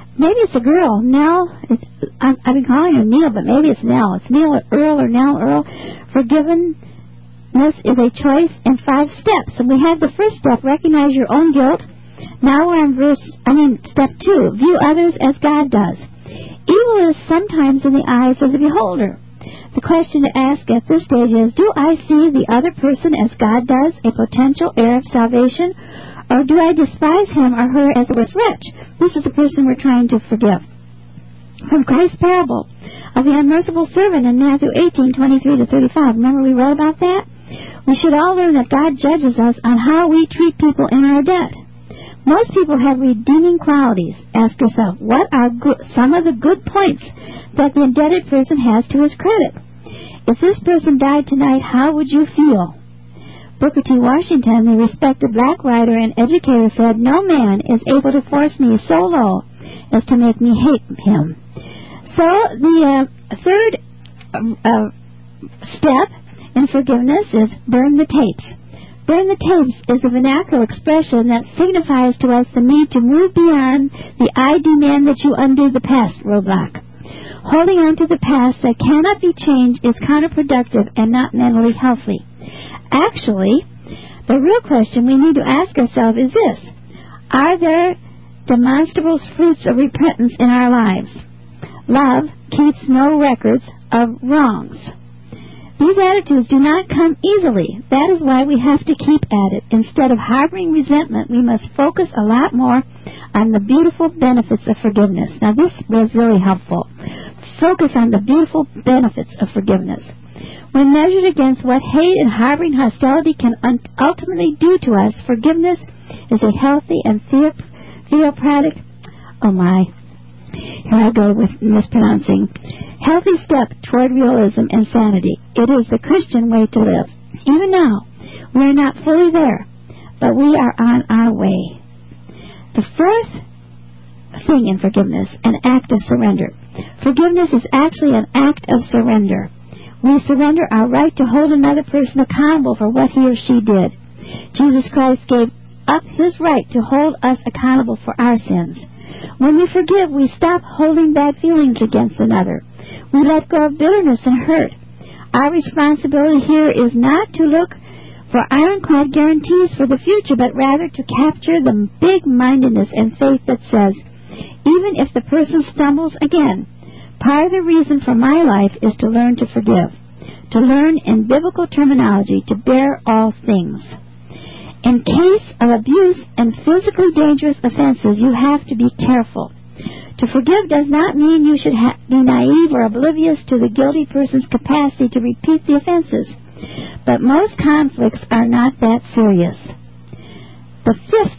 maybe it's a girl, Nell. I've been calling her Neil, but maybe it's Nell. It's Neil or Earl or Nell Earl. Forgiveness is a choice in 5 steps. And we have the first step, recognize your own guilt. Now we're on step 2, view others as God does. Evil is sometimes in the eyes of the beholder. The question to ask at this stage is, do I see the other person as God does, a potential heir of salvation, or do I despise him or her as a worse wretch? This is the person we're trying to forgive. From Christ's parable of the unmerciful servant in Matthew 18:23-35. Remember we wrote about that? We should all learn that God judges us on how we treat people in our debt. Most people have redeeming qualities. Ask yourself, what are some of the good points that the indebted person has to his credit? If this person died tonight, how would you feel? Booker T. Washington, the respected black writer and educator, said, no man is able to force me so low as to make me hate him. So the third step in forgiveness is burn the tapes. Burn the tapes is a vernacular expression that signifies to us the need to move beyond the I demand that you undo the past roadblock. Holding on to the past that cannot be changed is counterproductive and not mentally healthy. Actually, the real question we need to ask ourselves is this: are there demonstrable fruits of repentance in our lives? Love keeps no records of wrongs. These attitudes do not come easily. That is why we have to keep at it. Instead of harboring resentment, we must focus a lot more on the beautiful benefits of forgiveness. Now, this was really helpful. Focus on the beautiful benefits of forgiveness. When measured against what hate and harboring hostility can ultimately do to us, forgiveness is a healthy and theocratic, here I go with mispronouncing, healthy step toward realism and sanity. It is the Christian way to live. Even now, we are not fully there, but we are on our way. The fourth thing in forgiveness, an act of surrender. Forgiveness is actually an act of surrender. We surrender our right to hold another person accountable for what he or she did. Jesus Christ gave up his right to hold us accountable for our sins. When we forgive, we stop holding bad feelings against another. We let go of bitterness and hurt. Our responsibility here is not to look for ironclad guarantees for the future, but rather to capture the big-mindedness and faith that says, even if the person stumbles again, part of the reason for my life is to learn to forgive, to learn in biblical terminology to bear all things. In case of abuse and physically dangerous offenses, you have to be careful. To forgive does not mean you should be naive or oblivious to the guilty person's capacity to repeat the offenses. But most conflicts are not that serious. The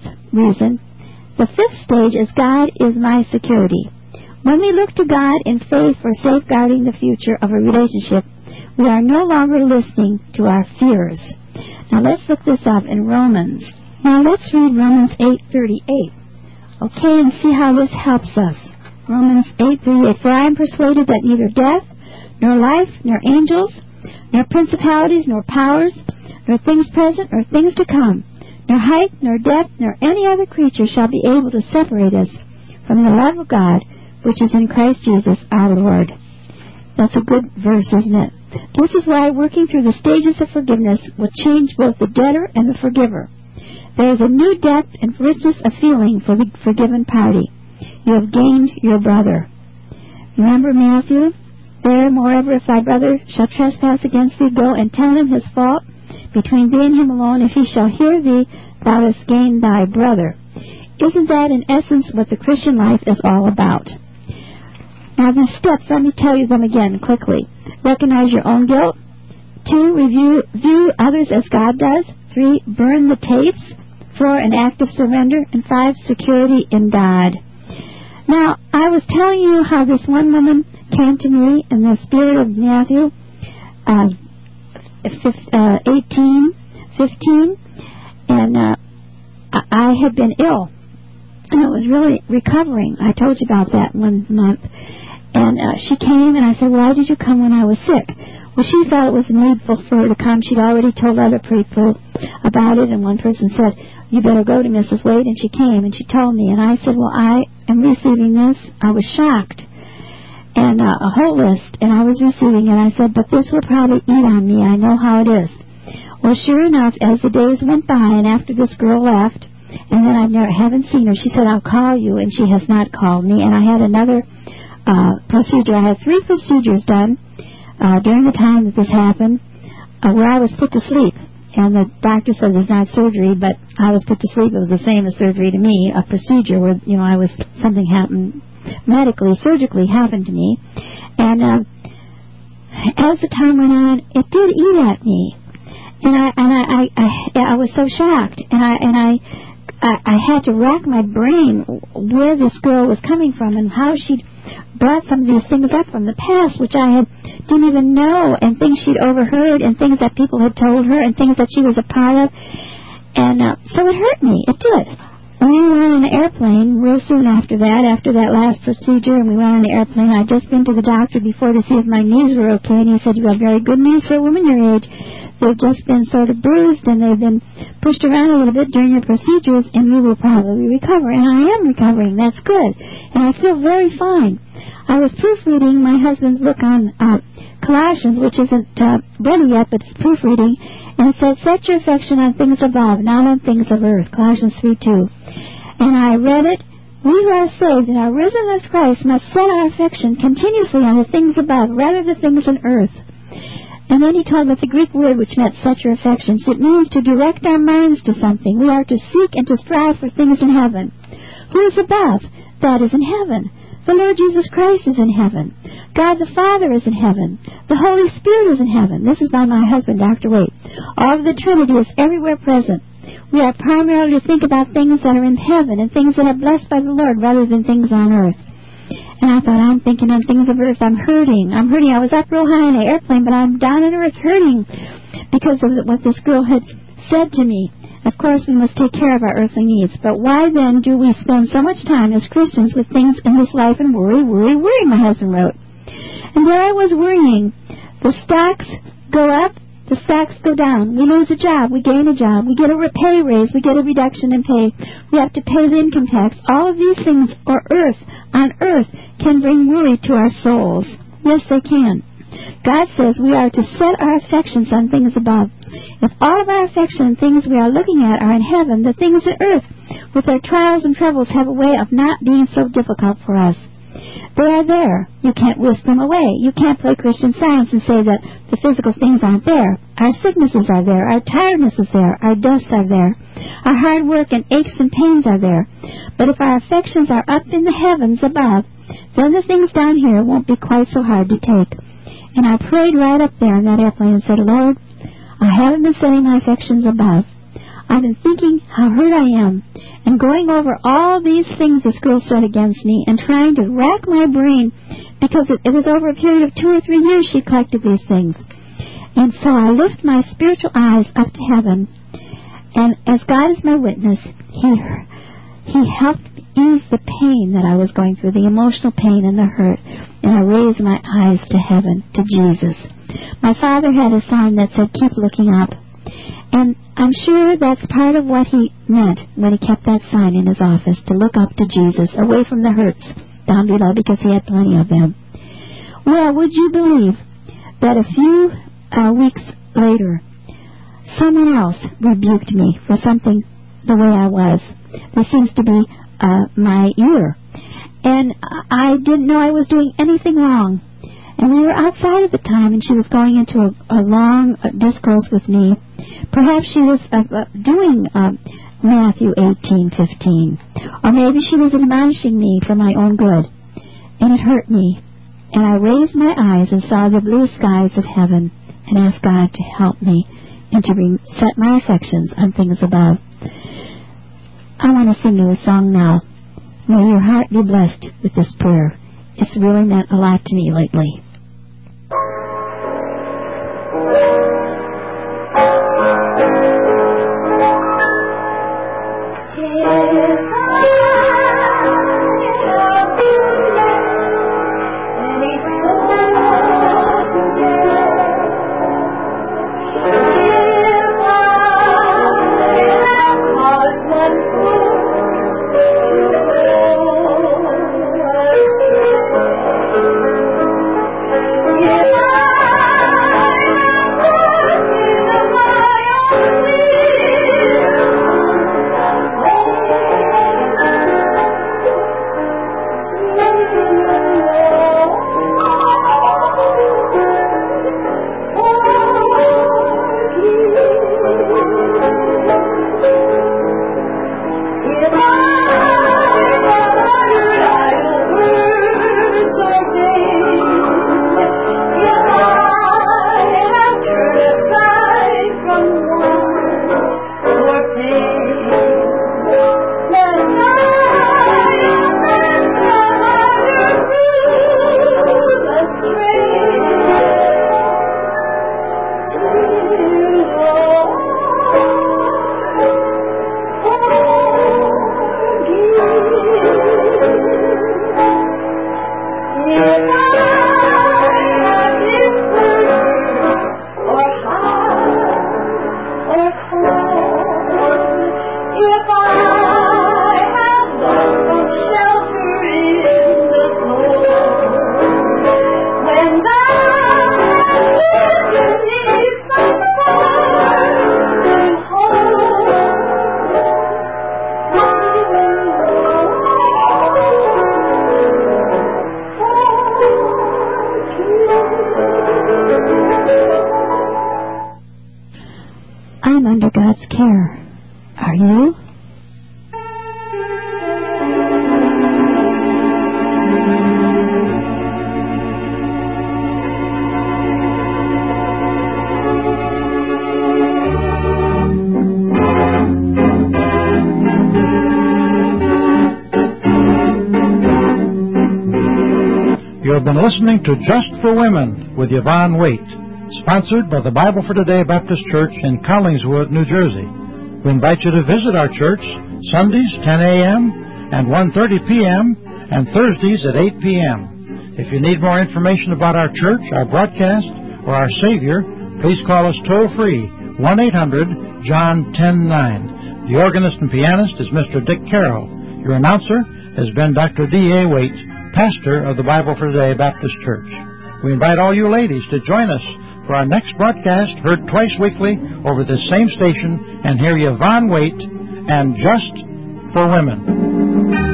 fifth stage is God is my security. When we look to God in faith for safeguarding the future of a relationship, we are no longer listening to our fears. Now let's look this up in Romans. Now let's read Romans 8:38. Okay, and see how this helps us. Romans 8:38. For I am persuaded that neither death, nor life, nor angels, nor principalities, nor powers, nor things present, nor things to come, nor height, nor depth, nor any other creature shall be able to separate us from the love of God, which is in Christ Jesus our Lord. That's a good verse, isn't it? This is why working through the stages of forgiveness will change both the debtor and the forgiver. There is a new depth and richness of feeling for the forgiven party. You have gained your brother. Remember Matthew? There, moreover, if thy brother shall trespass against thee, go and tell him his fault between thee and him alone. If he shall hear thee, thou hast gained thy brother. Isn't that in essence what the Christian life is all about? Now the steps, let me tell you them again quickly. Recognize your own guilt. 2, view others as God does. 3, burn the tapes. 4, an act of surrender. And 5, security in God. Now, I was telling you how this one woman came to me in the spirit of Matthew 18:15, and I had been ill, and I was really recovering. I told you about that one month. And she came, and I said, why did you come when I was sick? Well, she thought it was needful for her to come. She'd already told other people about it, and one person said, you better go to Mrs. Wade, and she came, and she told me. And I said, well, I am receiving this. I was shocked. And a whole list, and I was receiving it. I said, but this will probably eat on me. I know how it is. Well, sure enough, as the days went by, and after this girl left, and then haven't seen her, she said, I'll call you, and she has not called me. And I had another procedure. I had 3 procedures done during the time that this happened, where I was put to sleep. And the doctor says it's not surgery, but I was put to sleep. It was the same as surgery to me, a procedure where, something happened medically, surgically happened to me. And as the time went on, it did eat at me. And I was so shocked. And I had to rack my brain where this girl was coming from and how she'd brought some of these things up from the past, which I didn't even know, and things she'd overheard, and things that people had told her, and things that she was a part of. And so it hurt me. It did. We went on an airplane real soon after that last procedure, and we went on the airplane. I'd just been to the doctor before to see if my knees were okay, and he said, you have very good knees for a woman your age. They've just been sort of bruised, and they've been pushed around a little bit during your procedures, and you will probably recover. And I am recovering. That's good. And I feel very fine. I was proofreading my husband's book on Colossians, which isn't ready yet, but it's proofreading, and it said, set your affection on things above, not on things of earth, Colossians 3:2. And I read it. We who are saved and are risen with Christ must set our affection continuously on the things above, rather than things on earth. And then he told me the Greek word which meant set your affections. It means to direct our minds to something. We are to seek and to strive for things in heaven. Who is above? That is in heaven. The Lord Jesus Christ is in heaven. God the Father is in heaven. The Holy Spirit is in heaven. This is by my husband, Dr. Waite. All of the Trinity is everywhere present. We are primarily to think about things that are in heaven and things that are blessed by the Lord rather than things on earth. And I thought, I'm thinking on things of earth. I'm hurting. I was up real high in the airplane, but I'm down on earth hurting because of what this girl had said to me. Of course, we must take care of our earthly needs. But why then do we spend so much time as Christians with things in this life and worry, my husband wrote. And there I was worrying. The stocks go up, the stocks go down. We lose a job, we gain a job. We get a pay raise, we get a reduction in pay. We have to pay the income tax. All of these things on earth can bring worry to our souls. Yes, they can. God says we are to set our affections on things above. If all of our affection and things we are looking at are in heaven, the things on earth, with their trials and troubles, have a way of not being so difficult for us. They are there. You can't whisk them away. You can't play Christian Science and say that the physical things aren't there. Our sicknesses are there. Our tiredness is there. Our dusts are there. Our hard work and aches and pains are there. But if our affections are up in the heavens above, then the things down here won't be quite so hard to take. And I prayed right up there in that airplane and said, Lord, I haven't been setting my affections above. I've been thinking how hurt I am and going over all these things this girl said against me and trying to rack my brain because it was over a period of 2 or 3 years she collected these things. And so I lift my spiritual eyes up to heaven, and as God is my witness, He helped ease the pain that I was going through, the emotional pain and the hurt, and I raised my eyes to heaven, to Jesus. My father had a sign that said, keep looking up. And I'm sure that's part of what he meant when he kept that sign in his office, to look up to Jesus, away from the hurts down below, because he had plenty of them. Well, would you believe that a few weeks later, someone else rebuked me for something the way I was. There seems to be my ear. And I didn't know I was doing anything wrong. And we were outside at the time, and she was going into a long discourse with me. Perhaps she was doing Matthew 18:15. Or maybe she was admonishing me for my own good. And it hurt me. And I raised my eyes and saw the blue skies of heaven and asked God to help me and to set my affections on things above. I want to sing you a song now. May your heart be blessed with this prayer. It's really meant a lot to me lately. One foot to go You have been listening to Just for Women with Yvonne Waite, sponsored by the Bible for Today Baptist Church in Collingswood, New Jersey. We invite you to visit our church Sundays 10 a.m. and 1:30 p.m. and Thursdays at 8 p.m. If you need more information about our church, our broadcast, or our Savior, please call us toll-free, 1-800-JOHN-109. The organist and pianist is Mr. Dick Carroll. Your announcer has been Dr. D.A. Waite, pastor of the Bible for Today Baptist Church. We invite all you ladies to join us for our next broadcast, heard twice weekly over this same station, and hear Yvonne Waite and Just for Women.